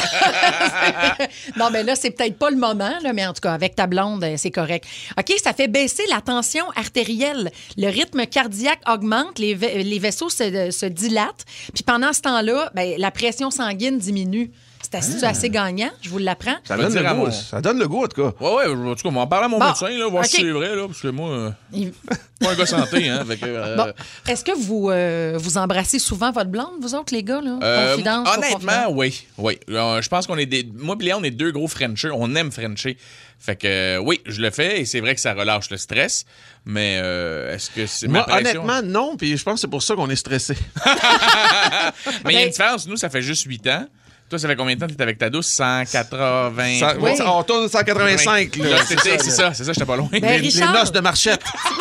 non, mais là, c'est peut-être pas le moment, là, mais en tout cas, avec ta blonde, euh, c'est correct. OK, ça fait baisser la tension artérielle. Le rythme cardiaque augmente, les, vai- les vaisseaux se, se dilatent, puis pendant ce temps-là, ben, la pression sanguine diminue. C'est assez, assez gagnant, je vous l'apprends. Ça donne, le goût, ça donne le goût, en tout cas. Ouais, ouais, en tout cas, on va en parler à mon Bon, médecin, là, voir OK. si c'est vrai, là, parce que moi, euh, Il- pas un gars santé, hein. Avec, euh, Bon, est-ce que vous, euh, vous embrassez souvent votre blonde, vous autres, les gars? Là? Euh, Confidence, pas honnêtement, confidence? oui. oui. Euh, je pense qu'on est des. Moi, et Léa, on est deux gros Frenchers. On aime Frencher. Fait que, euh, oui, je le fais et c'est vrai que ça relâche le stress. Mais euh, est-ce que c'est ma Moi, pression? honnêtement, non, puis je pense que c'est pour ça qu'on est stressé. Mais il y a une différence. Nous, ça fait juste huit ans. Toi, ça fait combien de temps que tu es avec ta douce? cent quatre-vingts. Ça- ouais, ça- on tourne cent quatre-vingt-cinq. Là, Là, c'est c'était- ça, c'est là. ça, c'est ça, j'étais pas loin. Ben, les, les Richard- noces de Marchette.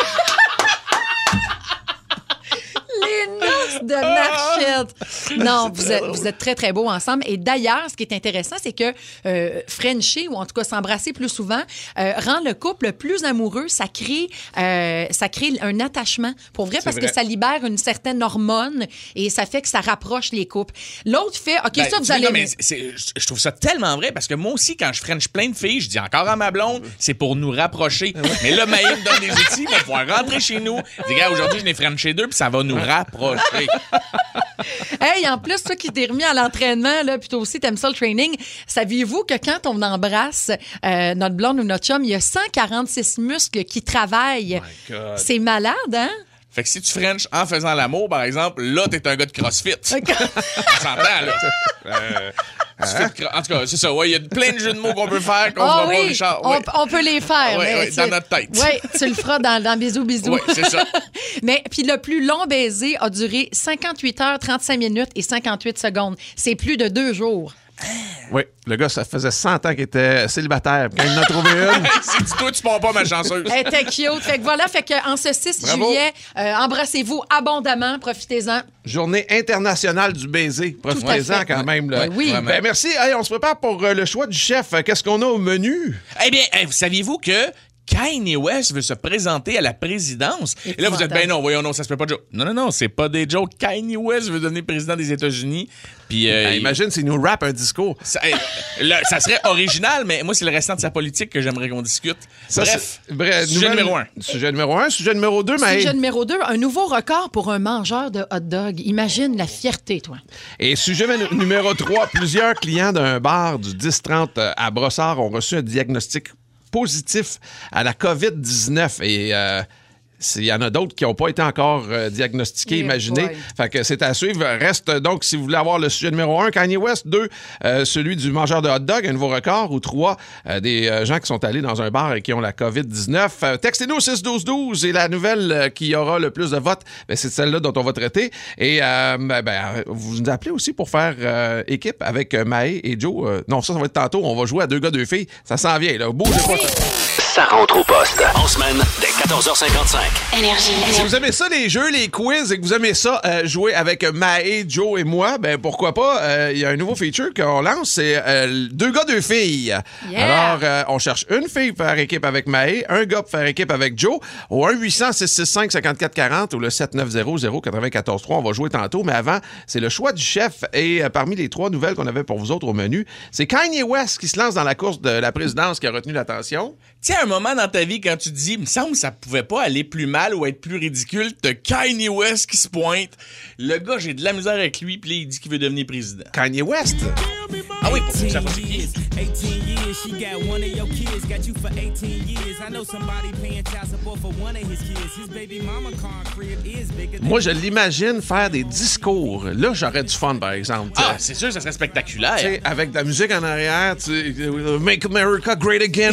Les noces de Marchette. Non, vous êtes, vous êtes très, très beaux ensemble. Et d'ailleurs, ce qui est intéressant, c'est que euh, Frencher, ou en tout cas s'embrasser plus souvent, euh, rend le couple plus amoureux. Ça crée, euh, ça crée un attachement. Pour vrai, C'est parce vrai. que ça libère une certaine hormone et ça fait que ça rapproche les couples. L'autre fait, OK, Ben, ça, tu vous sais, allez... non, mais c'est- je je trouve ça tellement vrai parce que moi aussi, quand je french plein de filles, je dis encore à ma blonde, c'est pour nous rapprocher. Mais là, Maïm donne des outils pour pouvoir rentrer chez nous. Je dis, gars, aujourd'hui, je n'ai frenché deux, puis ça va nous rapprocher. Hey, en plus, toi qui t'es remis à l'entraînement, là, puis toi aussi, t'aimes ça le training, saviez-vous que quand on embrasse euh, notre blonde ou notre chum, il y a cent quarante-six muscles qui travaillent? God. C'est malade, hein? Fait que si tu French en faisant l'amour, par exemple, là, t'es un gars de CrossFit. On s'entend, là. Euh, hein? En tout cas, c'est ça. Ouais, il y a plein de jeux de mots qu'on peut faire qu'on oh, fera oui, pas, Richard. Ouais. On, on peut les faire. Ouais, mais ouais, dans notre tête. Oui, tu le feras dans, dans Bisous, bisous. Oui, c'est ça. Mais puis le plus long baiser a duré cinquante-huit heures, trente-cinq minutes et cinquante-huit secondes. C'est plus de deux jours. Oui, le gars, ça faisait cent ans qu'il était célibataire. Quand il en a trouvé une. Si toi, tu pars pas, ma chanceuse. Elle était cute. Fait que voilà, fait que en ce six Bravo. juillet, euh, embrassez-vous abondamment, profitez-en. Journée internationale du baiser. Profitez-en quand même. Là. Oui. oui. Ben, merci. Hey, on se prépare pour euh, le choix du chef. Qu'est-ce qu'on a au menu? Eh bien, hey, saviez-vous que Kanye West veut se présenter à la présidence? Et là, vous êtes ben non, voyons, non, ça se fait pas de joke. Non, non, non, c'est pas des jokes. Kanye West veut devenir président des États-Unis. Puis, euh, ben, il... imagine s'il nous rappe un discours. Ça, là, ça serait original, mais moi, c'est le restant de sa politique que j'aimerais qu'on discute. Ça, Bref, bref, sujet nouvelle... numéro un. Sujet numéro un. Sujet numéro deux, mais... Sujet numéro deux, un nouveau record pour un mangeur de hot dog. Imagine la fierté, toi. Et sujet numéro trois, plusieurs clients d'un bar du dix trente à Brossard ont reçu un diagnostic positif à la covid dix-neuf et euh, il y en a d'autres qui n'ont pas été encore euh, diagnostiqués, Yeah, imaginez. boy. Fait que c'est à suivre. Reste donc, si vous voulez avoir le sujet numéro un, Kanye West, deux, euh, celui du mangeur de hot dog, un nouveau record, ou trois, euh, des euh, gens qui sont allés dans un bar et qui ont la covid dix-neuf. Euh, textez-nous au six douze douze et la nouvelle euh, qui aura le plus de votes, ben, c'est celle-là dont on va traiter. Et euh, ben, ben, vous nous appelez aussi pour faire euh, équipe avec euh, Maë et Joe. Euh, non, ça, ça va être tantôt. On va jouer à deux gars, deux filles. Ça s'en vient, là. Bougez pas. Ça rentre au poste. En semaine, dès quatorze heures cinquante-cinq. Énergie. Si vous aimez ça, les jeux, les quiz, et que vous aimez ça, euh, jouer avec Maë, Joe et moi, ben pourquoi pas? Il euh, y a un nouveau feature qu'on lance, c'est euh, deux gars, deux filles. Yeah. Alors, euh, on cherche une fille pour faire équipe avec Maë, un gars pour faire équipe avec Joe, au un huit cents six six cinq cinq quatre quatre zéro ou le sept neuf zéro zéro neuf quatre trois. On va jouer tantôt, mais avant, c'est le choix du chef. Et euh, parmi les trois nouvelles qu'on avait pour vous autres au menu, c'est Kanye West qui se lance dans la course de la présidence qui a retenu l'attention. Tu sais, un moment dans ta vie, quand tu te dis, il me semble que ça pouvait pas aller plus mal ou être plus ridicule, t'as Kanye West qui se pointe. Le gars, j'ai de la misère avec lui, puis là, il dit qu'il veut devenir président. Kanye West? Ah oui, pour ceux que ça va c'est qui? Moi, je l'imagine faire des discours. Là, j'aurais du fun, par exemple. Ah, c'est sûr, ça serait spectaculaire. T'sais, avec de la musique en arrière, tu sais, Make America Great Again.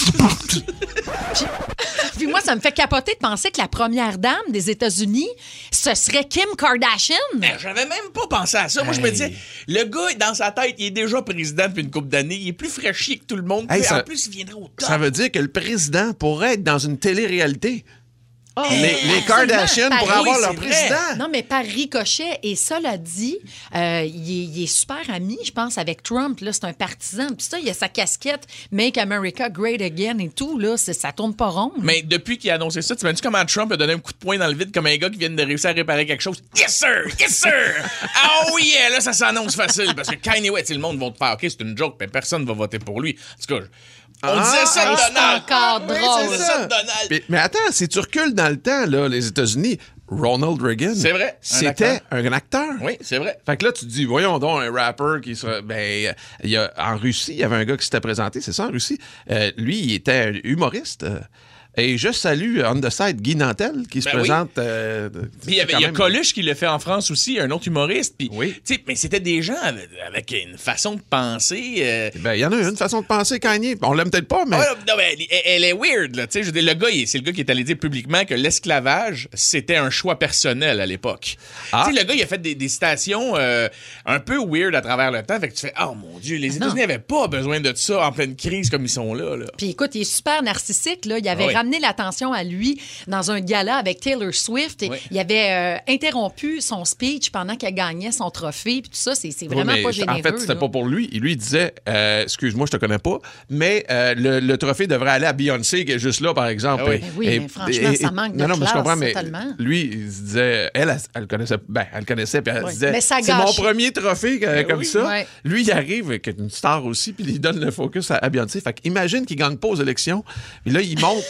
Puis moi, ça me fait capoter de penser que la première dame des États-Unis, ce serait Kim Kardashian. Ben, j'avais même pas pensé à ça. Moi, je me disais, le gars, dans sa tête, il est déjà président depuis une couple d'années. Il est plus fraîchi que tout le monde. Hey, en ça, plus, il viendrait au top. Ça veut dire que le président pourrait être dans une télé-réalité. Oh, les, les Kardashians pourraient avoir oui, leur c'est président. vrai. Non, mais par ricochet. Et cela dit, euh, il, est, il est super ami, je pense, avec Trump. Là, c'est un partisan. Puis ça, il a sa casquette Make America Great Again et tout. Là, c'est, ça tourne pas rond. Mais depuis qu'il a annoncé ça, tu imagines comment Trump a donné un coup de poing dans le vide comme un gars qui vient de réussir à réparer quelque chose? Yes, sir! Yes, sir! Ah oh, yeah! Là, ça s'annonce facile parce que Kanye West, le monde va te faire OK, c'est une joke, mais personne va voter pour lui. En tout cas, on Ah, disait ça de c'est Donald. encore Oui, drôle. c'est ça de Donald. Mais, mais attends, si tu recules dans le temps, là, les États-Unis, Ronald Reagan, C'est vrai, un c'était acteur. un acteur. Oui, c'est vrai. Fait que là, tu te dis, voyons donc, un rapper qui serait. Ben, il y a, en Russie, il y avait un gars qui s'était présenté, c'est ça, en Russie. Euh, lui, il était un humoriste. Euh, et je salue on the side Guy Nantel qui se Ben oui. présente. Euh, Puis il y, avait, quand il y a même- Coluche qui l'a fait en France aussi, un autre humoriste. Puis, Oui. tu sais, mais c'était des gens avec, avec une façon de penser. euh, Ben, il y en a une façon de penser, Kanye. On l'aime peut-être pas, mais. Ah ouais, non, mais elle, elle est weird, là. Tu sais, je veux dire, le gars, il- c'est le gars qui est allé dire publiquement que l'esclavage, c'était un choix personnel à l'époque. Ah. Tu sais, le gars, il a fait des, des citations euh, un peu weird à travers le temps. Fait que tu fais, oh mon Dieu, les Non. États-Unis n'avaient pas besoin de ça en pleine crise comme ils sont là. là. Puis écoute, il est super narcissique. Là. Il avait Ah oui. ramené l'attention à lui dans un gala avec Taylor Swift. Et Oui. il avait euh, interrompu son speech pendant qu'elle gagnait son trophée. Puis tout ça, c'est, c'est Oui, vraiment mais pas généreux. En fait, c'était là. pas pour lui. Il lui disait, euh, excuse-moi, je te connais pas, mais euh, le, le trophée devrait aller à Beyoncé qui est juste là, par exemple. Ah oui. Et- Ben oui, et- mais franchement, ça manque de Non, non, mais je classe, comprends, mais totalement. lui, il se disait, elle, elle, elle connaissait, ben, elle connaissait, puis elle Oui. se disait, Mais ça c'est mon gâche. premier trophée euh, comme oui. ça. Ouais. Lui, il arrive avec une star aussi, puis il donne le focus à, à Beyoncé. Fait qu'imagine qu'il gagne pas aux élections, puis là, il monte.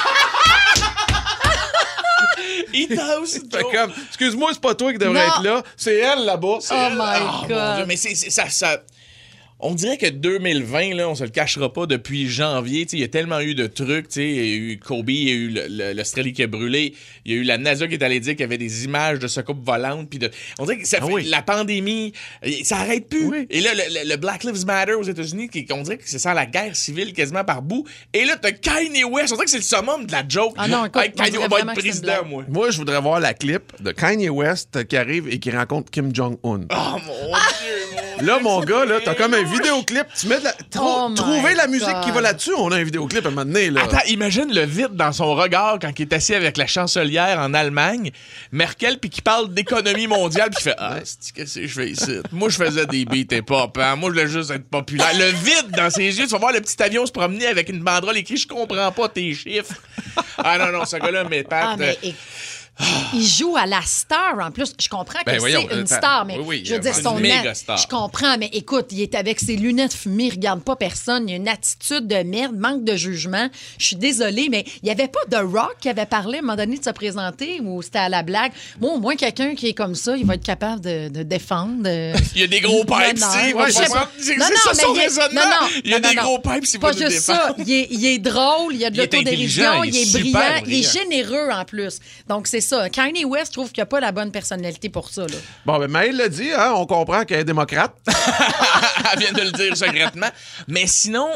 Il t'a aussi Fait comme, excuse-moi, c'est pas toi qui devrais Non. être là, c'est elle là-bas. C'est Oh elle. my Oh, mon God. Dieu, mais c'est, c'est- ça, ça... On dirait que deux mille vingt, là, on se le cachera pas, depuis janvier, il y a tellement eu de trucs. Il y a eu Kobe, il y a eu le, le, l'Australie qui a brûlé, il y a eu la NASA qui est allée dire qu'il y avait des images de soucoupes volantes. Pis de... On dirait que ça fait, ah oui. la pandémie, ça arrête plus. Oui. Et là, le, le Black Lives Matter aux États-Unis, on dirait que c'est ça la guerre civile quasiment par bout. Et là, t'as Kanye West. On dirait que c'est le summum de la joke. Ah non, écoute, hey, Kanye va être président, moi. Moi, je voudrais voir la clip de Kanye West qui arrive et qui rencontre Kim Jong-un. Oh mon ah! Dieu, mon Là, mon gars, là, t'as comme un vidéoclip. Tu mets de la... Trou... Oh Trouver la musique God. qui va là-dessus. On a un vidéoclip à un moment donné, là. Attends, imagine le vide dans son regard quand il est assis avec la chancelière en Allemagne, Merkel, puis qui parle d'économie mondiale, puis il fait « Ah, c'est qu'est-ce que je fais ici? Moi, je faisais des beats hip-hop, hein? Moi, je voulais juste être populaire. » Le vide dans ses yeux, tu vas voir le petit avion se promener avec une banderole écrite « Je comprends pas tes chiffres. » Ah non, non, ce gars-là m'épate. Ah, mais... Et... Il joue à la star en plus. Je comprends que ben voyons, c'est une euh, star, mais oui, oui, je veux dire, c'est son une méga a... star. Je comprends, mais écoute, il est avec ses lunettes fumées, il regarde pas personne, il a une attitude de merde, manque de jugement. Je suis désolée, mais il y avait pas de Rock qui avait parlé à un moment donné de se présenter ou c'était à la blague. Bon, au moins quelqu'un qui est comme ça, il va être capable de, de défendre. De... Il y a des gros pipes, c'est ouais, c'est ça, c'est, non, c'est non, ça son raisonnement. Non, non, il y a non, des non, gros pipes, c'est pas juste ça. Il est, il est drôle, il y a de l'autodérision, il est brillant, brillant, il est généreux en plus. Donc c'est ça. Kanye West, je trouve qu'il n'y a pas la bonne personnalité pour ça. Là. Bon, ben Maëlle l'a dit, hein, on comprend qu'elle est démocrate. Elle vient de le dire secrètement. Mais sinon,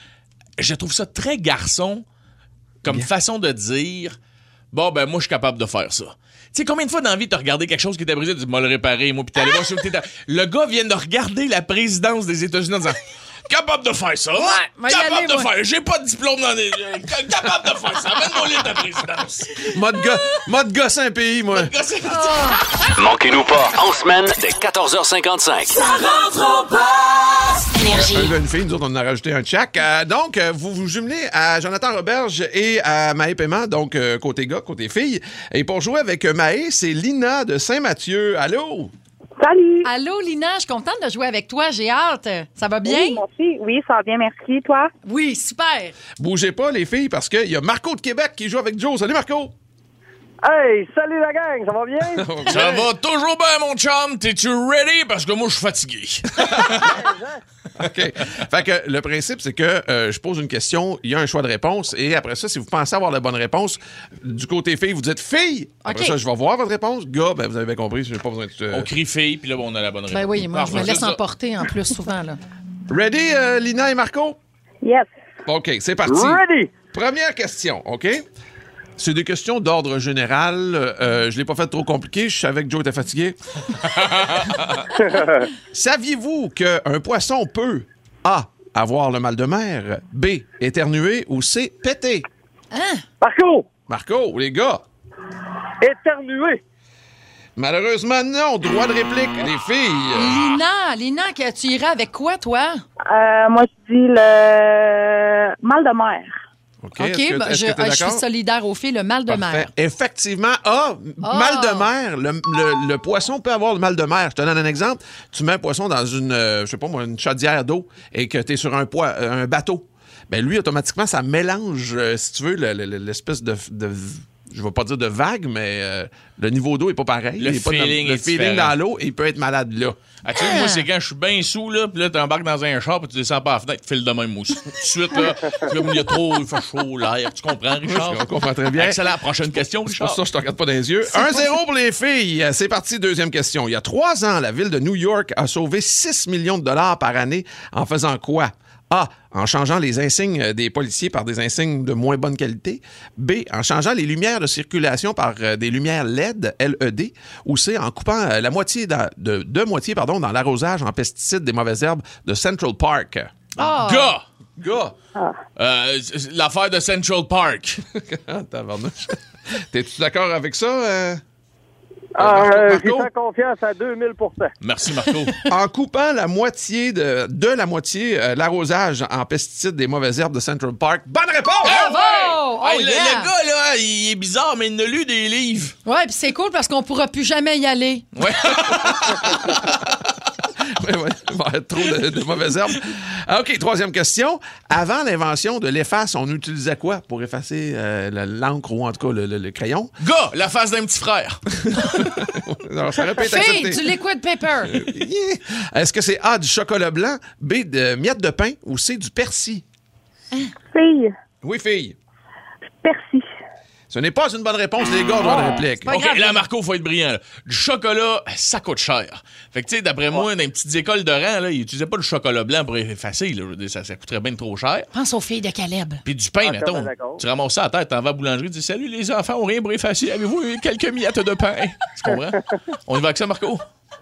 je trouve ça très garçon comme Bien. façon de dire « Bon, ben moi, je suis capable de faire ça. » Tu sais, combien de fois dans la vie t'as regardé quelque chose qui était brisé, tu dis « Moi, le réparer, moi, puis t'es allé voir sur le t'es... » Le gars vient de regarder la présidence des États-Unis en disant « Capable de faire ça. Ouais, capable aller, de moi. faire. J'ai pas de diplôme dans les... Capable de faire ça. Amène-moi les de la présidence. » Mode go- mode gosse un pays, moi. Oh. Manquez-nous pas. En semaine, dès quatorze heures cinquante-cinq. Ça rentre au poste. Énergie. Un gars, une fille, nous autres, on en a rajouté un check. Euh, donc, vous vous jumelez à Jonathan Roberge et à Maë Paiement, donc euh, côté gars, côté fille. Et pour jouer avec Maë, c'est Lina de Saint-Mathieu. Allô? Salut! Allô, Lina, je suis contente de jouer avec toi. J'ai hâte. Ça va bien? Oui, moi aussi. Oui, ça va bien, merci. Toi? Oui, super. Bougez pas, les filles, parce qu'il y a Marco de Québec qui joue avec Joe. Salut, Marco! Hey, salut la gang, ça va bien? Ça va toujours bien, mon chum. T'es-tu ready? Parce que moi, je suis fatigué. OK. Fait que le principe, c'est que euh, je pose une question, il y a un choix de réponse, et après ça, si vous pensez avoir la bonne réponse, du côté fille, vous dites fille. Après okay. ça, je vais voir votre réponse. Gars, ben, vous avez bien compris, je n'ai pas besoin de... Euh... On crie fille, puis là, on a la bonne réponse. Ben oui, moi, ah, je me laisse emporter en plus souvent, là. Ready, euh, Lina et Marco? Yes. OK, c'est parti. Ready! Première question, OK? C'est des questions d'ordre général. Euh, je l'ai pas fait trop compliqué. Je savais que Joe était fatigué. Saviez-vous qu'un poisson peut A. avoir le mal de mer, B. éternuer ou C. péter? Hein? Marco! Marco, les gars. Éternuer! Malheureusement, non. Droit de réplique, les filles. Lina, Lina, que tu irais avec quoi, toi? Euh, moi, je dis le mal de mer. OK, OK, est-ce que, ben, est-ce je, que t'es je suis d'accord? solidaire aux filles, le mal de Parfait. mer. Effectivement. Ah, Oh. mal de mer. Le, le- le poisson peut avoir le mal de mer. Je te donne un exemple. Tu mets un poisson dans une, euh, je sais pas moi, une chaudière d'eau et que tu es sur un, poi- un bateau. Ben lui, automatiquement, ça mélange, euh, si tu veux, le- le- l'espèce de... de je vais pas dire de vague, mais euh, le niveau d'eau est pas pareil. Le Il est pas feeling dans, le est feeling différent. dans l'eau, et il peut être malade là. Ah, tu sais, moi, c'est quand je suis bien sous, là, puis là, t'embarques dans un char, puis tu descends pas la fenêtre, tu file de même aussi. Tout de suite, là, comme il y a trop, il fait chaud, l'air. Tu comprends, Richard? On comprend très bien. Excellent. Prochaine question, C'est pour Richard. ça que je te regarde pas dans les yeux. un zéro pour les filles. C'est parti, deuxième question. Il y a trois ans, la ville de New York a sauvé six millions de dollars par année en faisant quoi? A. En changeant les insignes des policiers par des insignes de moins bonne qualité. B. En changeant les lumières de circulation par euh, des lumières L E D, L E D. Ou C. En coupant euh, la moitié dans- de, de moitié pardon, dans l'arrosage en pesticides des mauvaises herbes de Central Park. Ah! Gars! Gars! Euh, c- l'affaire de Central Park. Ah, tabarnouche. T'es-tu d'accord avec ça? euh? Ah, Marco- euh, Marco? J'y fais confiance à deux mille pour cent. Merci, Marco. En coupant la moitié de, de la moitié euh, l'arrosage en pesticides des mauvaises herbes de Central Park. Bonne réponse! Bravo! Oh, Hey, le, yeah! le gars, là, il est bizarre, mais il a lu des livres. Ouais, puis c'est cool parce qu'on pourra plus jamais y aller. Ouais. ouais, ouais, il va y avoir trop de, de mauvaises herbes. Ah, OK, troisième question. Avant l'invention de l'efface, on utilisait quoi pour effacer euh, l'encre ou en tout cas le, le, le crayon? Gars, la face d'un petit frère. Alors, ça aurait pu être Fille, accepté. du liquid paper. Est-ce que c'est A, du chocolat blanc, B, de miettes de pain ou C, du persil? Fille. Oui, fille. Persil. Ce n'est pas une bonne réponse, les gars, droit de réplique. OK, là, Marco, faut être brillant. Là. Du chocolat, ça coûte cher. Fait que, tu sais, d'après moi, dans les petites écoles de rang, là, ils n'utilisaient pas le chocolat blanc pour effacer. Là. Ça, ça coûterait bien trop cher. Pense aux filles de Caleb. Puis du pain, Ah, mettons. ben, d'accord. Tu ramasses ça à la tête, t'en vas à la boulangerie, tu dis « Salut, les enfants, on rien pour effacer. Avez-vous eu quelques miettes de pain? » Tu comprends? On y va avec ça, Marco?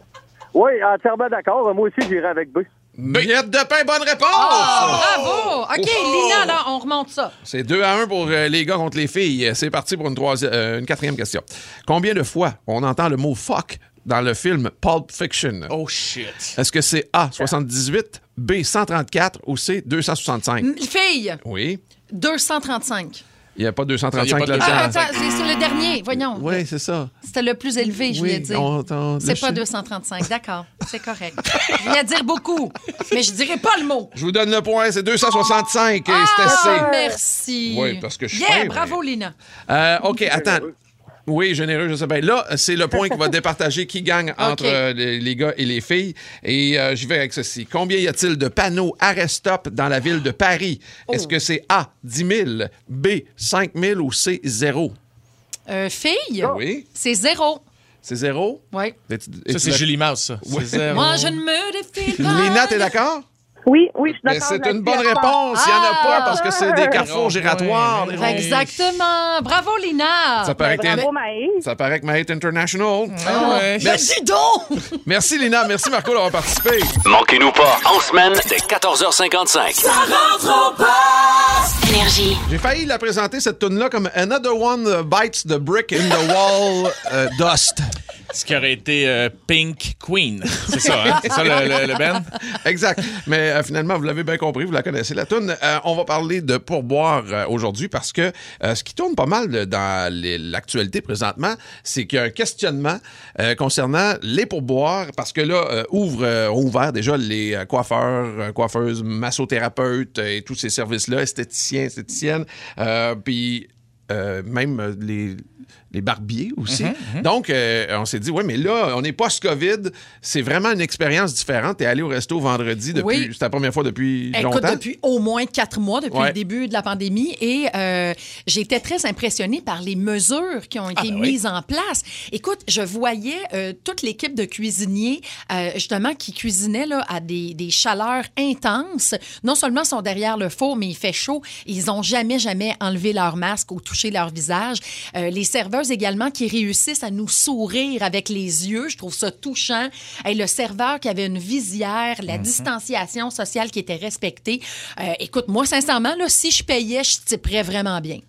Oui, entièrement d'accord. Moi aussi, j'irai avec B. Miettes de pain, bonne réponse! Oh, bravo! OK, Oh. Lina, là, on remonte ça. C'est deux à un pour euh, les gars contre les filles. C'est parti pour une, troisième, euh, une quatrième question. Combien de fois on entend le mot « fuck » dans le film Pulp Fiction? Oh, shit. Est-ce que c'est A, soixante-dix-huit, B, cent trente-quatre ou C, deux cent soixante-cinq? M- Fille, Oui. deux cent trente-cinq. Il n'y a pas deux cent Il y a trente-cinq pas de là-dedans. Ah, attends, c'est sur le dernier. Voyons. Oui, c'est ça. C'était le plus élevé, je Oui, voulais dire. on- on- C'est le pas sais. deux cent trente-cinq, d'accord. C'est correct. Je voulais dire beaucoup, mais je dirais pas le mot. Je vous donne le point, c'est deux cent soixante-cinq et Ah, c'était C. merci. Oui, parce que je suis Yeah, fin, bravo, mais- Lina. Euh, OK, attends. Oui, généreux, je sais bien. Là, c'est le point qui va départager qui gagne entre OK. euh, les, les gars et les filles. Et euh, j'y vais avec ceci. Combien y a-t-il de panneaux arrêt-stop dans la ville de Paris? Oh. Est-ce que c'est A, dix mille, B, cinq mille ou C, zéro? Euh, fille, Oui. c'est zéro. C'est zéro? Oui. Et Ça, c'est Julie Mouse, ça. C'est zéro. Moi, je ne me défile pas. Lina, t'es d'accord? Oui, oui, je suis Mais d'accord. c'est là-dessus, une bonne d'accord. réponse. Il n'y en a Ah! pas parce que c'est des carrefours Oh, giratoires. ouais, des ouais. ronds. Exactement. Bravo, Lina. Ça paraît que t'es- Bravo, Maïs. ça paraît que Maït International. Ah ouais. Ben, dis donc! Merci, Lina. Merci, Marco, d'avoir participé. Manquez-nous pas, en semaine, dès quatorze heures cinquante-cinq. Ça rentre au poste. Énergie. J'ai failli la présenter, cette tune-là, comme Another One Bites the Brick in the Wall euh, Dust. Ce qui aurait été euh, Pink Queen. C'est ça, hein? C'est ça le, le, le Ben? Exact. Mais euh, finalement, vous l'avez bien compris, vous la connaissez, la tune. Euh, on va parler de pourboire euh, aujourd'hui parce que euh, ce qui tourne pas mal de- dans les- l'actualité présentement, c'est qu'il y a un questionnement euh, concernant les pourboires parce que là, euh, ouvre, euh, ont ouvert déjà les euh, coiffeurs, euh, coiffeuses, massothérapeutes euh, et tous ces services-là, esthéticiens, esthéticiennes, euh, puis euh, même euh, les... les barbiers aussi. Mm-hmm, Donc, euh, on s'est dit, oui, mais là, on est post-COVID. C'est vraiment une expérience différente. T'es allé au resto vendredi depuis... Oui. C'est la première fois depuis Écoute, longtemps? depuis au moins quatre mois, depuis Ouais. le début de la pandémie. Et euh, j'étais très impressionnée par les mesures qui ont été Ah, ben oui. mises en place. Écoute, je voyais euh, toute l'équipe de cuisiniers, euh, justement, qui cuisinaient là, à des, des chaleurs intenses. Non seulement sont derrière le four, mais il fait chaud. Ils n'ont jamais, jamais enlevé leur masque ou touché leur visage. Euh, les serveuses également qui réussissent à nous sourire avec les yeux. Je trouve ça touchant. Et le serveur qui avait une visière, la distanciation sociale qui était respectée. Euh, écoute, moi, sincèrement, là, si je payais, je tiperais vraiment bien.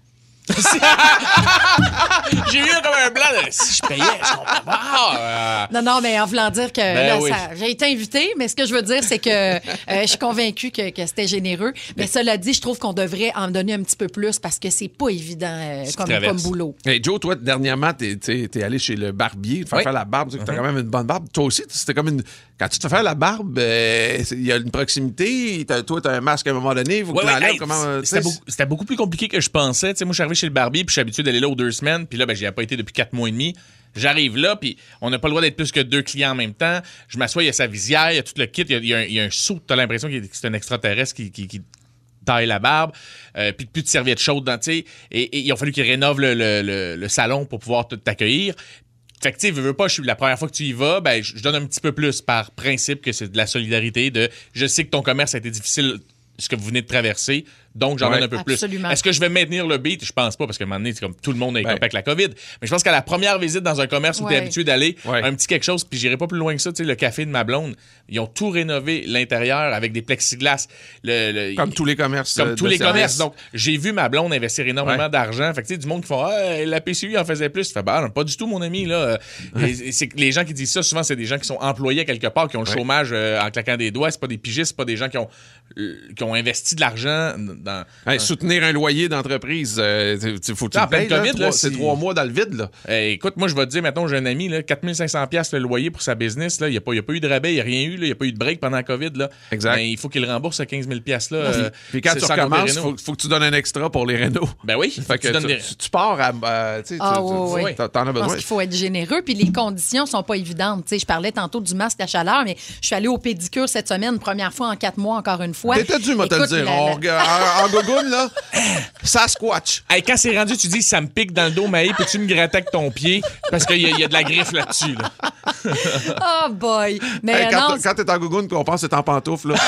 J'ai eu comme un blanc de si je payais, je comprends pas. Ah, euh, Non, non, mais en voulant dire que Ben là, oui. ça- j'ai été invitée, mais ce que je veux dire, c'est que euh, je suis convaincue que, que c'était généreux. Mais cela dit, je trouve qu'on devrait en donner un petit peu plus parce que c'est pas évident euh, qui comme, traverse. comme boulot. Hey, Joe, toi, dernièrement, t'es, t'es, t'es allé chez le barbier, te faire Oui. faire la barbe. Tu sais que Uh-huh. t'as quand même une bonne barbe. Toi aussi, c'était comme une... Quand tu te fais faire la barbe, euh, c'est- il y a une proximité. T'as- toi, t'as un masque à un moment donné. Il faut que Ouais, tu ouais, l'enlèves. hey, Comment, euh, tu c'était, sais, beaucoup, c'était beaucoup plus compliqué que je pensais. Tu sais, moi, je suis arrivé chez le barbier, puis je suis habitué d'aller là aux deux semaines, puis là, ben, j'y ai pas été depuis quatre mois et demi. J'arrive là, puis on n'a pas le droit d'être plus que deux clients en même temps. Je m'assois, il y a sa visière, il y a tout le kit, il y a, il y a un, il y a un sou, t'as l'impression qu'il y a- que c'est un extraterrestre qui, qui, qui taille la barbe, euh, puis plus de serviettes chaudes dans, tu sais, et, et il a fallu qu'il rénove le, le, le, le salon pour pouvoir t- t'accueillir. Fait que, tu sais, veux, veux pas, je suis la première fois que tu y vas, ben, je je donne un petit peu plus par principe que c'est de la solidarité, de je sais que ton commerce a été difficile, ce que vous venez de traverser, donc j'en Ouais. donne un peu Absolument. plus. Est-ce que je vais maintenir le beat? Je pense pas, parce qu'à un moment donné, c'est comme tout le monde est Ouais. avec la COVID. Mais je pense qu'à la première visite dans un commerce où Ouais. tu es habitué d'aller, Ouais. un petit quelque chose, puis j'irai pas plus loin que ça, tu sais, le café de ma blonde, ils ont tout rénové l'intérieur avec des plexiglas. Le, le- Comme tous les commerces. comme euh, tous de les service. commerces. Donc, j'ai vu ma blonde investir énormément Ouais. d'argent. Fait que, tu sais, du monde qui font, ah, la P C U en faisait plus. Tu fais, bah, non, pas du tout, mon ami, là. Et- et c'est que les gens qui disent ça, souvent, c'est des gens qui sont employés quelque part, qui ont le Ouais. chômage euh, en claquant des doigts. C'est pas des pigistes, c'est pas des gens qui ont, euh, qui ont investi de l'argent dans, hey, dans... Soutenir un loyer d'entreprise, euh, faut que tu le payes, là, COVID, là, c'est si... trois mois dans le vide. Là. Hey, écoute, moi, je vais te dire, mettons, j'ai un ami, là, quatre mille cinq cents dollars le loyer pour sa business. Là, il n'y a, a pas eu de rabais, il n'y a rien eu. Il n'y a pas eu de break pendant la COVID. Là. Exact. Ben, il faut qu'il rembourse à quinze mille dollars. Là, euh, puis quand tu recommences, il faut, faut que tu donnes un extra pour les rénaux. Ben oui. Fait que tu, tu, des... tu, tu pars à... Euh, tu sais, ah, tu, oui, oui. T'en as besoin. Je pense qu'il faut être généreux. Puis les conditions sont pas évidentes. T'sais, je parlais tantôt du masque à chaleur, mais je suis allée au pédicure cette semaine, première fois en quatre mois, encore une fois. T'étais dû, moi, te le dire. La, on, la... En gogoune, là, ça squatch. Hey, quand c'est rendu, tu dis, ça me pique dans le dos, Maï, peux-tu me gratter avec ton pied? Parce qu'il y, y a de la griffe là-dessus. Là. Oh boy! Mais hey, quand, non, quand t'es en gogoune, qu'on pense que t'es en pantoufle, là.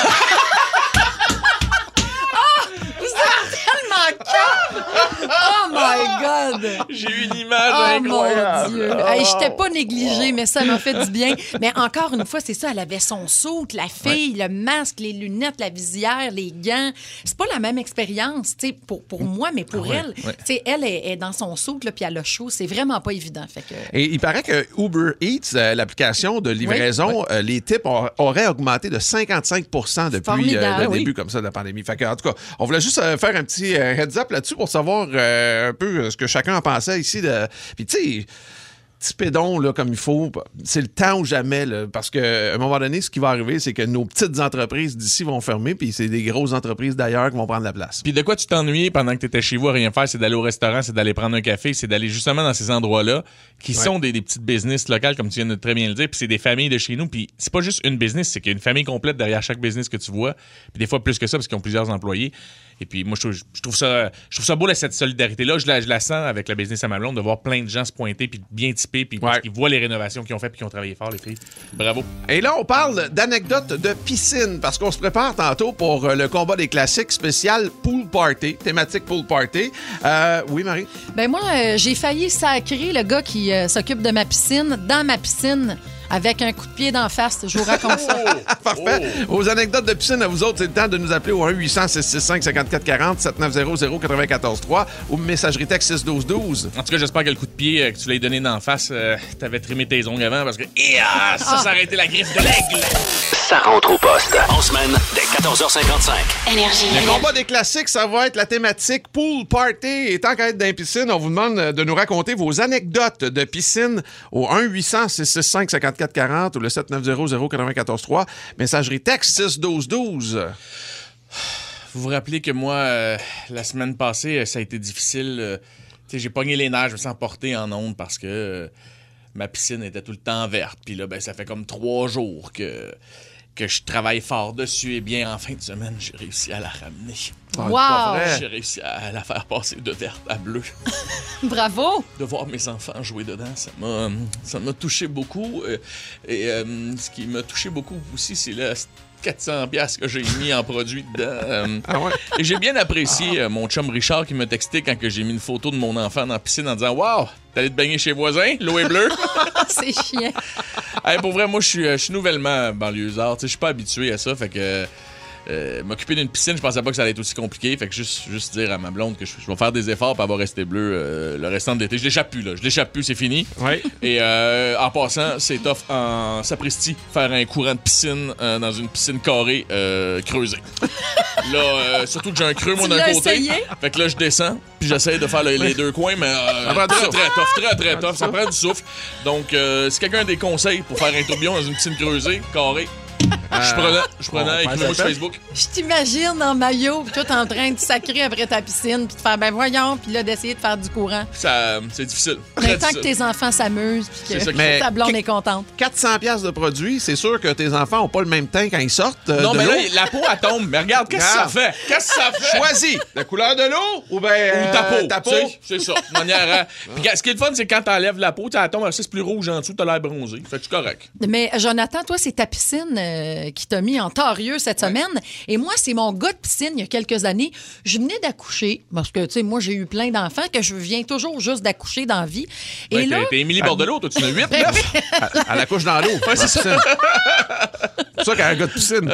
Oh my God! J'ai eu une image oh incroyable. Mon Dieu! Oh. Hey, je t'ai pas négligée, mais ça m'a fait du bien. Mais encore une fois, c'est ça, elle avait son saut, la fille, ouais. le masque, les lunettes, la visière, les gants. C'est pas la même expérience, tu sais, pour, pour moi, mais pour ah ouais, elle. Ouais. Tu sais, elle est, est dans son saut, là, puis elle a chaud. C'est vraiment pas évident. Fait que... Et il paraît que Uber Eats, euh, l'application de livraison, oui, oui. Euh, les tips or, auraient augmenté de cinquante-cinq pour cent depuis euh, le oui. début comme ça de la pandémie. Fait que, en tout cas, on voulait juste euh, faire un petit euh, heads-up là-dessus pour savoir euh, un peu ce que chacun en pensait ici. De... Puis tu sais... petit pédon là, comme il faut, c'est le temps ou jamais. Là, parce qu'à un moment donné, ce qui va arriver, c'est que nos petites entreprises d'ici vont fermer, puis c'est des grosses entreprises d'ailleurs qui vont prendre la place. Puis de quoi tu t'ennuyais pendant que tu étais chez vous à rien faire, c'est d'aller au restaurant, c'est d'aller prendre un café, c'est d'aller justement dans ces endroits-là qui ouais. sont des, des petites business locales, comme tu viens de très bien le dire, puis c'est des familles de chez nous, puis c'est pas juste une business, c'est qu'il y a une famille complète derrière chaque business que tu vois, puis des fois plus que ça, parce qu'ils ont plusieurs employés. Et puis moi, je trouve, je trouve ça je trouve ça beau, là, cette solidarité-là. Je la, je la sens avec la business à ma blonde, de voir plein de gens se pointer, puis bien typés, puis ouais. qui voient les rénovations qu'ils ont faites, puis qui ont travaillé fort, les filles. Bravo. Et là, on parle d'anecdotes de piscine, parce qu'on se prépare tantôt pour le combat des classiques spécial pool party, thématique pool party. Euh, oui, Marie? Ben moi, euh, j'ai failli sacrer le gars qui euh, s'occupe de ma piscine dans ma piscine. Avec un coup de pied d'en face, je vous raconte ça. Parfait. Oh. Vos anecdotes de piscine à vous autres, c'est le temps de nous appeler au un huit cents six six cinq cinq quatre quatre zéro sept neuf zéro zéro neuf quatre trois ou messagerie texte six douze douze. En tout cas, j'espère que le coup de pied euh, que tu l'as donné d'en face, euh, t'avais trimé tes ongles avant parce que yeah, ça, ah. ça aurait été la griffe de l'aigle. Ça rentre au poste. En semaine, dès quatorze heures cinquante-cinq. Énergie. Le combat des classiques, ça va être la thématique pool party. Et tant qu'à être dans les piscines, on vous demande de nous raconter vos anecdotes de piscine au un huit cents six six cinq cinq quatre quatre ou le sept neuf zéro zéro neuf quatre trois. Messagerie texte six douze douze. Vous vous rappelez que moi, euh, la semaine passée, ça a été difficile. Euh, j'ai pogné les nerfs, je me suis emporté en ondes parce que euh, ma piscine était tout le temps verte. Puis là, ben, ça fait comme trois jours que, que je travaille fort dessus. Et bien, en fin de semaine, j'ai réussi à la ramener. Wow! J'ai réussi à la faire passer de verte à bleu. Bravo! De voir mes enfants jouer dedans, ça m'a, ça m'a touché beaucoup. Et euh, ce qui m'a touché beaucoup aussi, c'est le quatre cents dollars que j'ai mis en produit dedans. Ah ouais? Et j'ai bien apprécié euh, mon chum Richard qui m'a texté quand que j'ai mis une photo de mon enfant dans la piscine en disant « Wow! T'es allé te baigner chez voisin? L'eau est bleue? » C'est chiant. Hey, pour vrai, moi, je suis, je suis nouvellement banlieusard. Je suis pas habitué à ça, fait que... Euh, m'occuper d'une piscine, je pensais pas que ça allait être aussi compliqué. Fait que juste, juste dire à ma blonde que je, je vais faire des efforts pour avoir resté bleu euh, le restant de l'été. Je l'échappe plus, là. Je l'échappe plus, c'est fini. Ouais. Et euh, en passant, c'est tough en sapristi faire un courant de piscine euh, dans une piscine carrée euh, creusée. Là, euh, surtout que j'ai un creux, moi, d'un côté. Essayé? Fait que là, je descends, puis j'essaie de faire le, les deux coins, mais euh, très, très tough, très, très tough. Ça prend du souffle. Donc, euh, si quelqu'un a des conseils pour faire un tourbillon dans une piscine creusée, carrée, Euh, je prenais, je prenais, écris-moi sur Facebook. Je t'imagine en maillot, puis toi, t'es en train de sacrer après ta piscine, puis de faire, ben voyons, puis là, d'essayer de faire du courant. Ça, c'est difficile. Mais tant que tes enfants s'amusent, puis que mais ta blonde est contente. quatre cents dollars de produits, c'est sûr que tes enfants n'ont pas le même teint quand ils sortent. Euh, non, de mais l'eau. là, la peau, elle tombe. Mais regarde, qu'est-ce que ça fait? Qu'est-ce que ça fait? Choisis la couleur de l'eau ou bien euh, ta peau. Ta peau. C'est ça. De manière à... Puis, ce qui est le fun, c'est quand t'enlèves la peau, elle tombe, c'est plus rouge en dessous, t'as l'air bronzé. Fait que c'est correct. Mais Jonathan, toi, c'est ta piscine euh, qui t'a mis en torieux cette ouais. semaine. Et moi, c'est mon gars de piscine il y a quelques années. Je venais d'accoucher, parce que, tu sais, moi, j'ai eu plein d'enfants que je viens toujours juste d'accoucher dans la vie. Et ouais, là... T'es Émilie Bordelot, toi, tu en as huit, neuf. Elle, elle accouche dans l'eau. Ouais, c'est ça. C'est ça qu'un gars de piscine.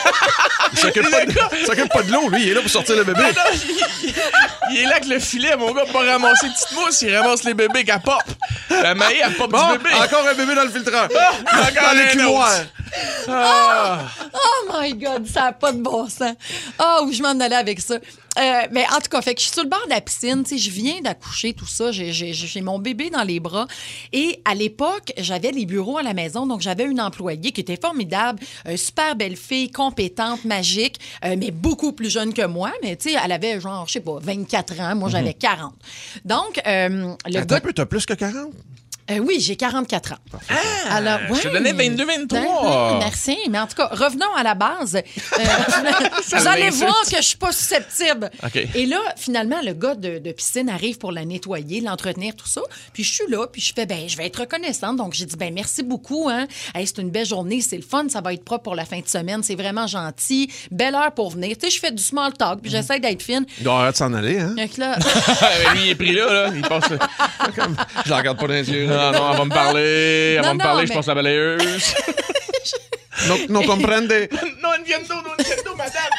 Il s'occupe pas, de, s'occupe pas de l'eau, lui. Il est là pour sortir le bébé. Ah non, il, il est là avec le filet, mon gars, pour pas ramasser les petites mousses. Il ramasse les bébés qu'elle pop. La Maï, elle pop bon, du bébé. Encore un bébé dans le filtreur. Ah, encore dans l'écumoire. Ah. Oh my God, ça n'a pas de bon sens. Ah, oh, où je m'en allais avec ça. Euh, mais en tout cas, fait que je suis sur le bord de la piscine, tu sais, je viens d'accoucher, tout ça, j'ai, j'ai, j'ai mon bébé dans les bras. Et à l'époque, j'avais les bureaux à la maison, donc j'avais une employée qui était formidable, euh, super belle fille, compétente, magique, euh, mais beaucoup plus jeune que moi. Mais tu sais, elle avait genre, je sais pas, vingt-quatre ans, moi j'avais quarante. Donc, euh, le Attends gars... un peu, t'as plus que quarante? Euh, oui, j'ai quarante-quatre ans. Ah, Alors, je te ouais. donnais vingt-deux vingt-trois. Ben, merci. Mais en tout cas, revenons à la base. Euh, vous allez voir que je suis pas susceptible. Okay. Et là, finalement, le gars de, de piscine arrive pour la nettoyer, l'entretenir, tout ça. Puis je suis là, puis je fais, ben, je vais être reconnaissante. Donc, j'ai dit, ben, merci beaucoup. Hein. Hey, c'est une belle journée, c'est le fun, ça va être propre pour la fin de semaine. C'est vraiment gentil. Belle heure pour venir. Tu sais, je fais du small talk, puis mm. j'essaie d'être fine. Il doit arrêter de s'en aller, hein? Donc là... Lui, il est pris là, là. Il passe. Je la regarde pas dans les yeux. Non, non, elle va me parler. Elle non, va me non, parler, mais... je passe la balayeuse. Non, non comprende. Non entiendo, non entiendo, madame.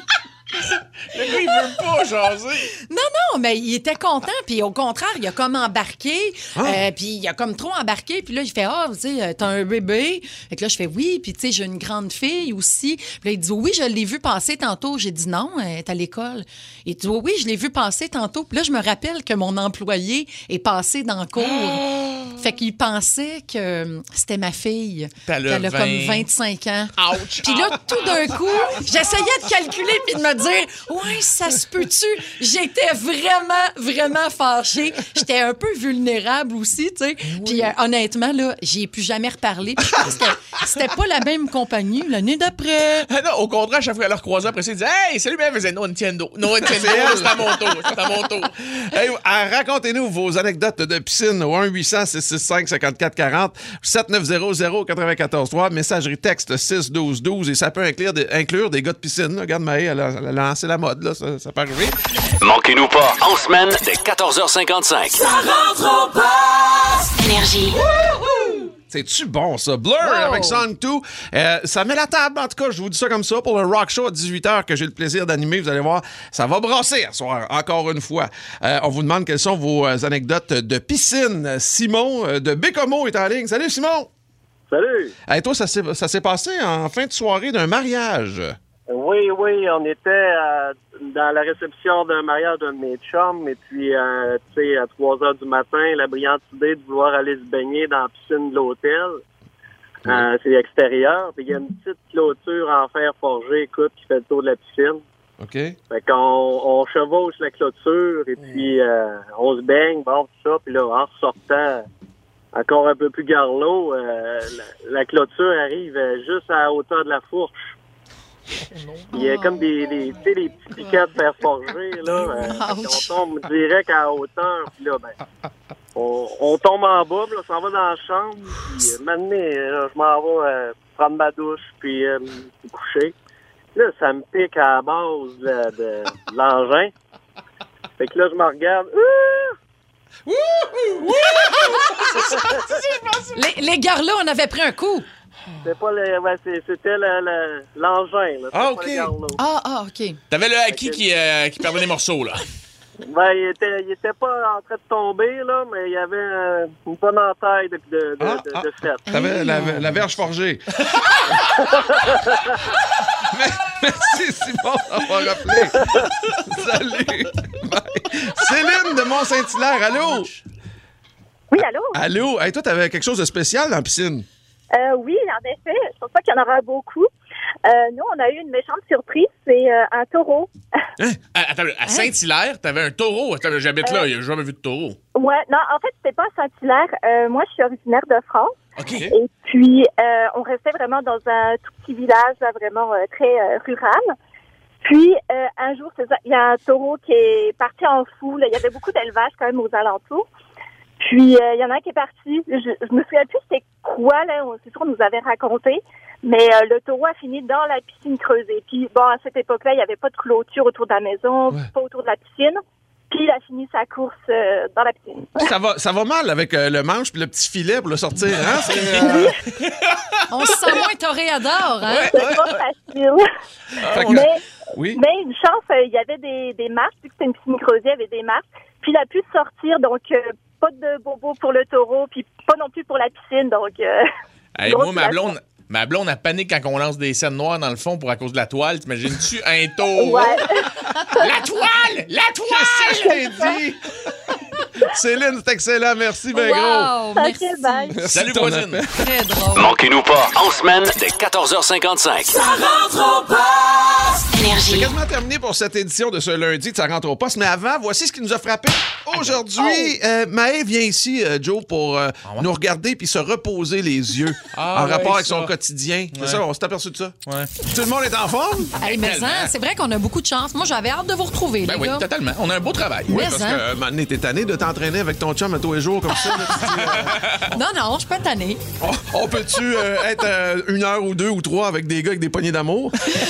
Le gars, il veut pas jaser. Non, non, mais il était content. Puis au contraire, il a comme embarqué. Ah. Euh, puis il a comme trop embarqué. Puis là, il fait, ah, tu sais, t'as un bébé. Fait que là, je fais, oui. Puis tu sais, j'ai une grande fille aussi. Puis là, il dit, oui, je l'ai vu passer tantôt. J'ai dit, non, elle est à l'école. Il dit, oui, je l'ai vu passer tantôt. Puis là, je me rappelle que mon employé est passé dans le cours. Oh. Fait qu'il pensait que c'était ma fille. Elle a vingt... comme vingt-cinq ans. Ouch! Puis là, tout d'un coup, j'essayais de calculer puis de me dire, ouais, ça se peut-tu? J'étais vraiment, vraiment fâchée. J'étais un peu vulnérable aussi, tu sais. Oui. Puis euh, honnêtement, là, j'y ai plus jamais reparlé. Puis je pense que c'était pas la même compagnie l'année d'après. Ah non, au contraire, chaque fois qu'elle leur croisait après ça, ils disaient, hey, salut, mais elle faisait non Nintendo. Non Nintendo, c'est à mon tour. C'est à mon tour. Hey, racontez-nous vos anecdotes de piscine au un huit cent six six cinq cinquante quatre quarante, sept neuf zéro zéro neuf quatre trois, messagerie texte six douze douze, et ça peut inclure des, inclure des gars de piscine. Là. Regarde, Maë, elle a, elle a lancé la mode, là, ça, ça peut arriver. Manquez-nous pas, en semaine, dès quatorze heures cinquante-cinq. Ça rentre au poste! Énergie. C'est-tu bon, ça? Blur wow. avec Song deux. Euh, ça met la table, en tout cas, je vous dis ça comme ça, pour le rock show à dix-huit heures que j'ai le plaisir d'animer. Vous allez voir, ça va brasser ce soir, encore une fois. Euh, on vous demande quelles sont vos anecdotes de piscine. Simon de Bécomo est en ligne. Salut, Simon! Salut! Hey, toi, ça s'est, ça s'est passé en fin de soirée d'un mariage. Oui, oui, on était euh, dans la réception d'un mariage d'un de mes chums, et puis, euh, tu sais, à trois heures du matin, la brillante idée de vouloir aller se baigner dans la piscine de l'hôtel. Oui. Euh, c'est l'extérieur, puis il y a une petite clôture en fer forgé, écoute, qui fait le tour de la piscine. OK. Fait qu'on on chevauche la clôture, et puis euh, on se baigne, bon, tout ça, puis là, en sortant encore un peu plus garlot, euh, la, la clôture arrive juste à la hauteur de la fourche. Il y a comme des, des, tu sais, des petits piquets de fer forgé, là. Euh, on tombe direct à hauteur, puis là, ben, on, on tombe en bas, puis là, on s'en va dans la chambre, puis euh, maintenant, là, je m'en vais euh, prendre ma douche, puis euh, me coucher. Là, ça me pique à la base de, de, de l'engin. Fait que là, je me regarde. Ouh! les, les garlots, on avait pris un coup. C'était pas le, ouais, c'était le, le, l'engin. Là. Ah, OK. Ah, ah, OK. T'avais le haki qui, euh, qui perdait des morceaux, là. Ben, il était, il était pas en train de tomber, là, mais il y avait euh, une bonne entaille de, de, de, ah, de, ah, de fête. T'avais hey. la, la verge forgée. Merci, Simon, d'avoir rappelé. Salut. Bye. Céline de Mont-Saint-Hilaire, allô? Oui, allô? Allô? Hey, toi, t'avais quelque chose de spécial dans la piscine? Euh, oui, en effet. Je pense pas qu'il y en aura beaucoup. Euh, nous, on a eu une méchante surprise. C'est euh, un taureau. Hein? Attends, à Saint-Hilaire, t'avais un taureau. Attends, j'habite euh, là, j'ai jamais vu de taureau. Ouais, non, en fait, c'était pas à Saint-Hilaire. Euh, moi, je suis originaire de France. OK. Et puis, euh, on restait vraiment dans un tout petit village, là, vraiment euh, très euh, rural. Puis, euh, un jour, c'est ça, il y a un taureau qui est parti en foule. Il y avait beaucoup d'élevage quand même aux alentours. Puis, il euh, y en a un qui est parti. Je, je me souviens plus c'était quoi, là. C'est sûr, on nous avait raconté. Mais euh, le taureau a fini dans la piscine creusée. Puis, bon, à cette époque-là, il n'y avait pas de clôture autour de la maison, ouais. pas autour de la piscine. Puis, il a fini sa course euh, dans la piscine. Ça va, ça va mal avec euh, le manche puis le petit filet pour le sortir, hein? C'est, euh... On se sent moins toréador, hein? Ouais, c'est pas facile. Ah, mais, oui. mais une chance, il euh, y avait des, des marches. Vu que c'était une piscine creusée, il y avait des marches. Puis, il a pu sortir, donc... Euh, pas de bobo pour le taureau, puis pas non plus pour la piscine, donc... Euh, hey, moi, ma blonde, Ma blonde, elle panique quand on lance des scènes noires dans le fond pour à cause de la toile. T'imagines-tu un taureau? Ouais. La toile! La toile! Je l'ai dit! Céline, c'est excellent. Merci, ben gros. Wow, merci. OK, bye. Merci Salut, de ton voisine. appel. Très drôle. Manquez-nous pas, en semaine, dès quatorze heures cinquante-cinq. Ça rentre au poste. C'est Énergie. quasiment terminé pour cette édition de ce lundi de Ça rentre au poste. Mais avant, voici ce qui nous a frappé aujourd'hui. Euh, Maë vient ici, euh, Joe, pour euh, Ah ouais? nous regarder puis se reposer les yeux Ah en ouais, rapport avec ça. son quotidien. C'est Ouais. ça, on s'est aperçu de ça. Ouais. Tout le monde est en forme? Hey, mais Tellement. ça, c'est vrai qu'on a beaucoup de chance. Moi, j'avais hâte de vous retrouver, Ben les oui, gars. totalement. On a un beau travail. Mais Parce hein. que, euh, maintenant, t'es tanné de t'entraîner avec ton chum à tous les jours comme ça. Là, tu dis, euh, Non, non, je suis pas tannée. on, on peut-tu euh, être euh, une heure ou deux ou trois avec des gars avec des poignées d'amour?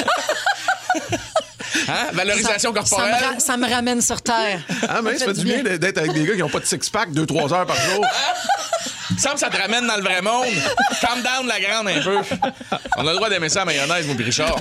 Hein? Valorisation Ça, corporelle. ça me ra- ça me ramène sur terre. Ah, mais ça fait du bien d'être avec des gars qui n'ont pas de six-pack deux trois heures par jour. Il me semble que ça te ramène dans le vrai monde. Calm down, la grande, un peu. On a le droit d'aimer ça à mayonnaise, mon Richard.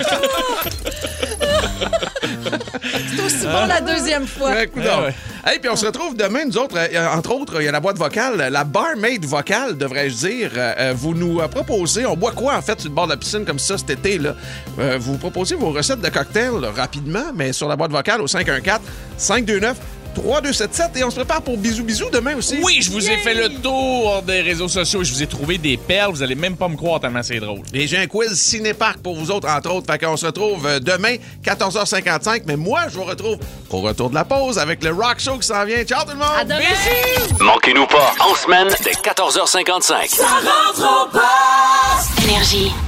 C'est aussi bon la deuxième fois. Ouais, coudonc. Ah ouais. Hey, puis on se retrouve demain, nous autres. euh, entre autres, il y a la boîte vocale, la barmaid vocale, devrais-je dire. Euh, vous nous euh, proposez, on boit quoi en fait sur le bord de la piscine comme ça cet été là? Euh, vous proposez vos recettes de cocktails là, rapidement, mais sur la boîte vocale au cinq un quatre, cinq deux neuf, trois deux sept sept et on se prépare pour bisous bisous demain aussi. Oui, je vous ai fait le tour des réseaux sociaux et je vous ai trouvé des perles. Vous allez même pas me croire tellement c'est drôle. Et j'ai un quiz Cinéparc pour vous autres, entre autres. Fait qu'on se retrouve euh, demain, quatorze heures cinquante-cinq. Mais moi, je vous retrouve au retour de la pause avec le Rock Show qui s'en vient. Ciao tout le monde! À demain! Manquez-nous pas, en semaine, dès quatorze heures cinquante-cinq. Ça rentre au poste. Énergie.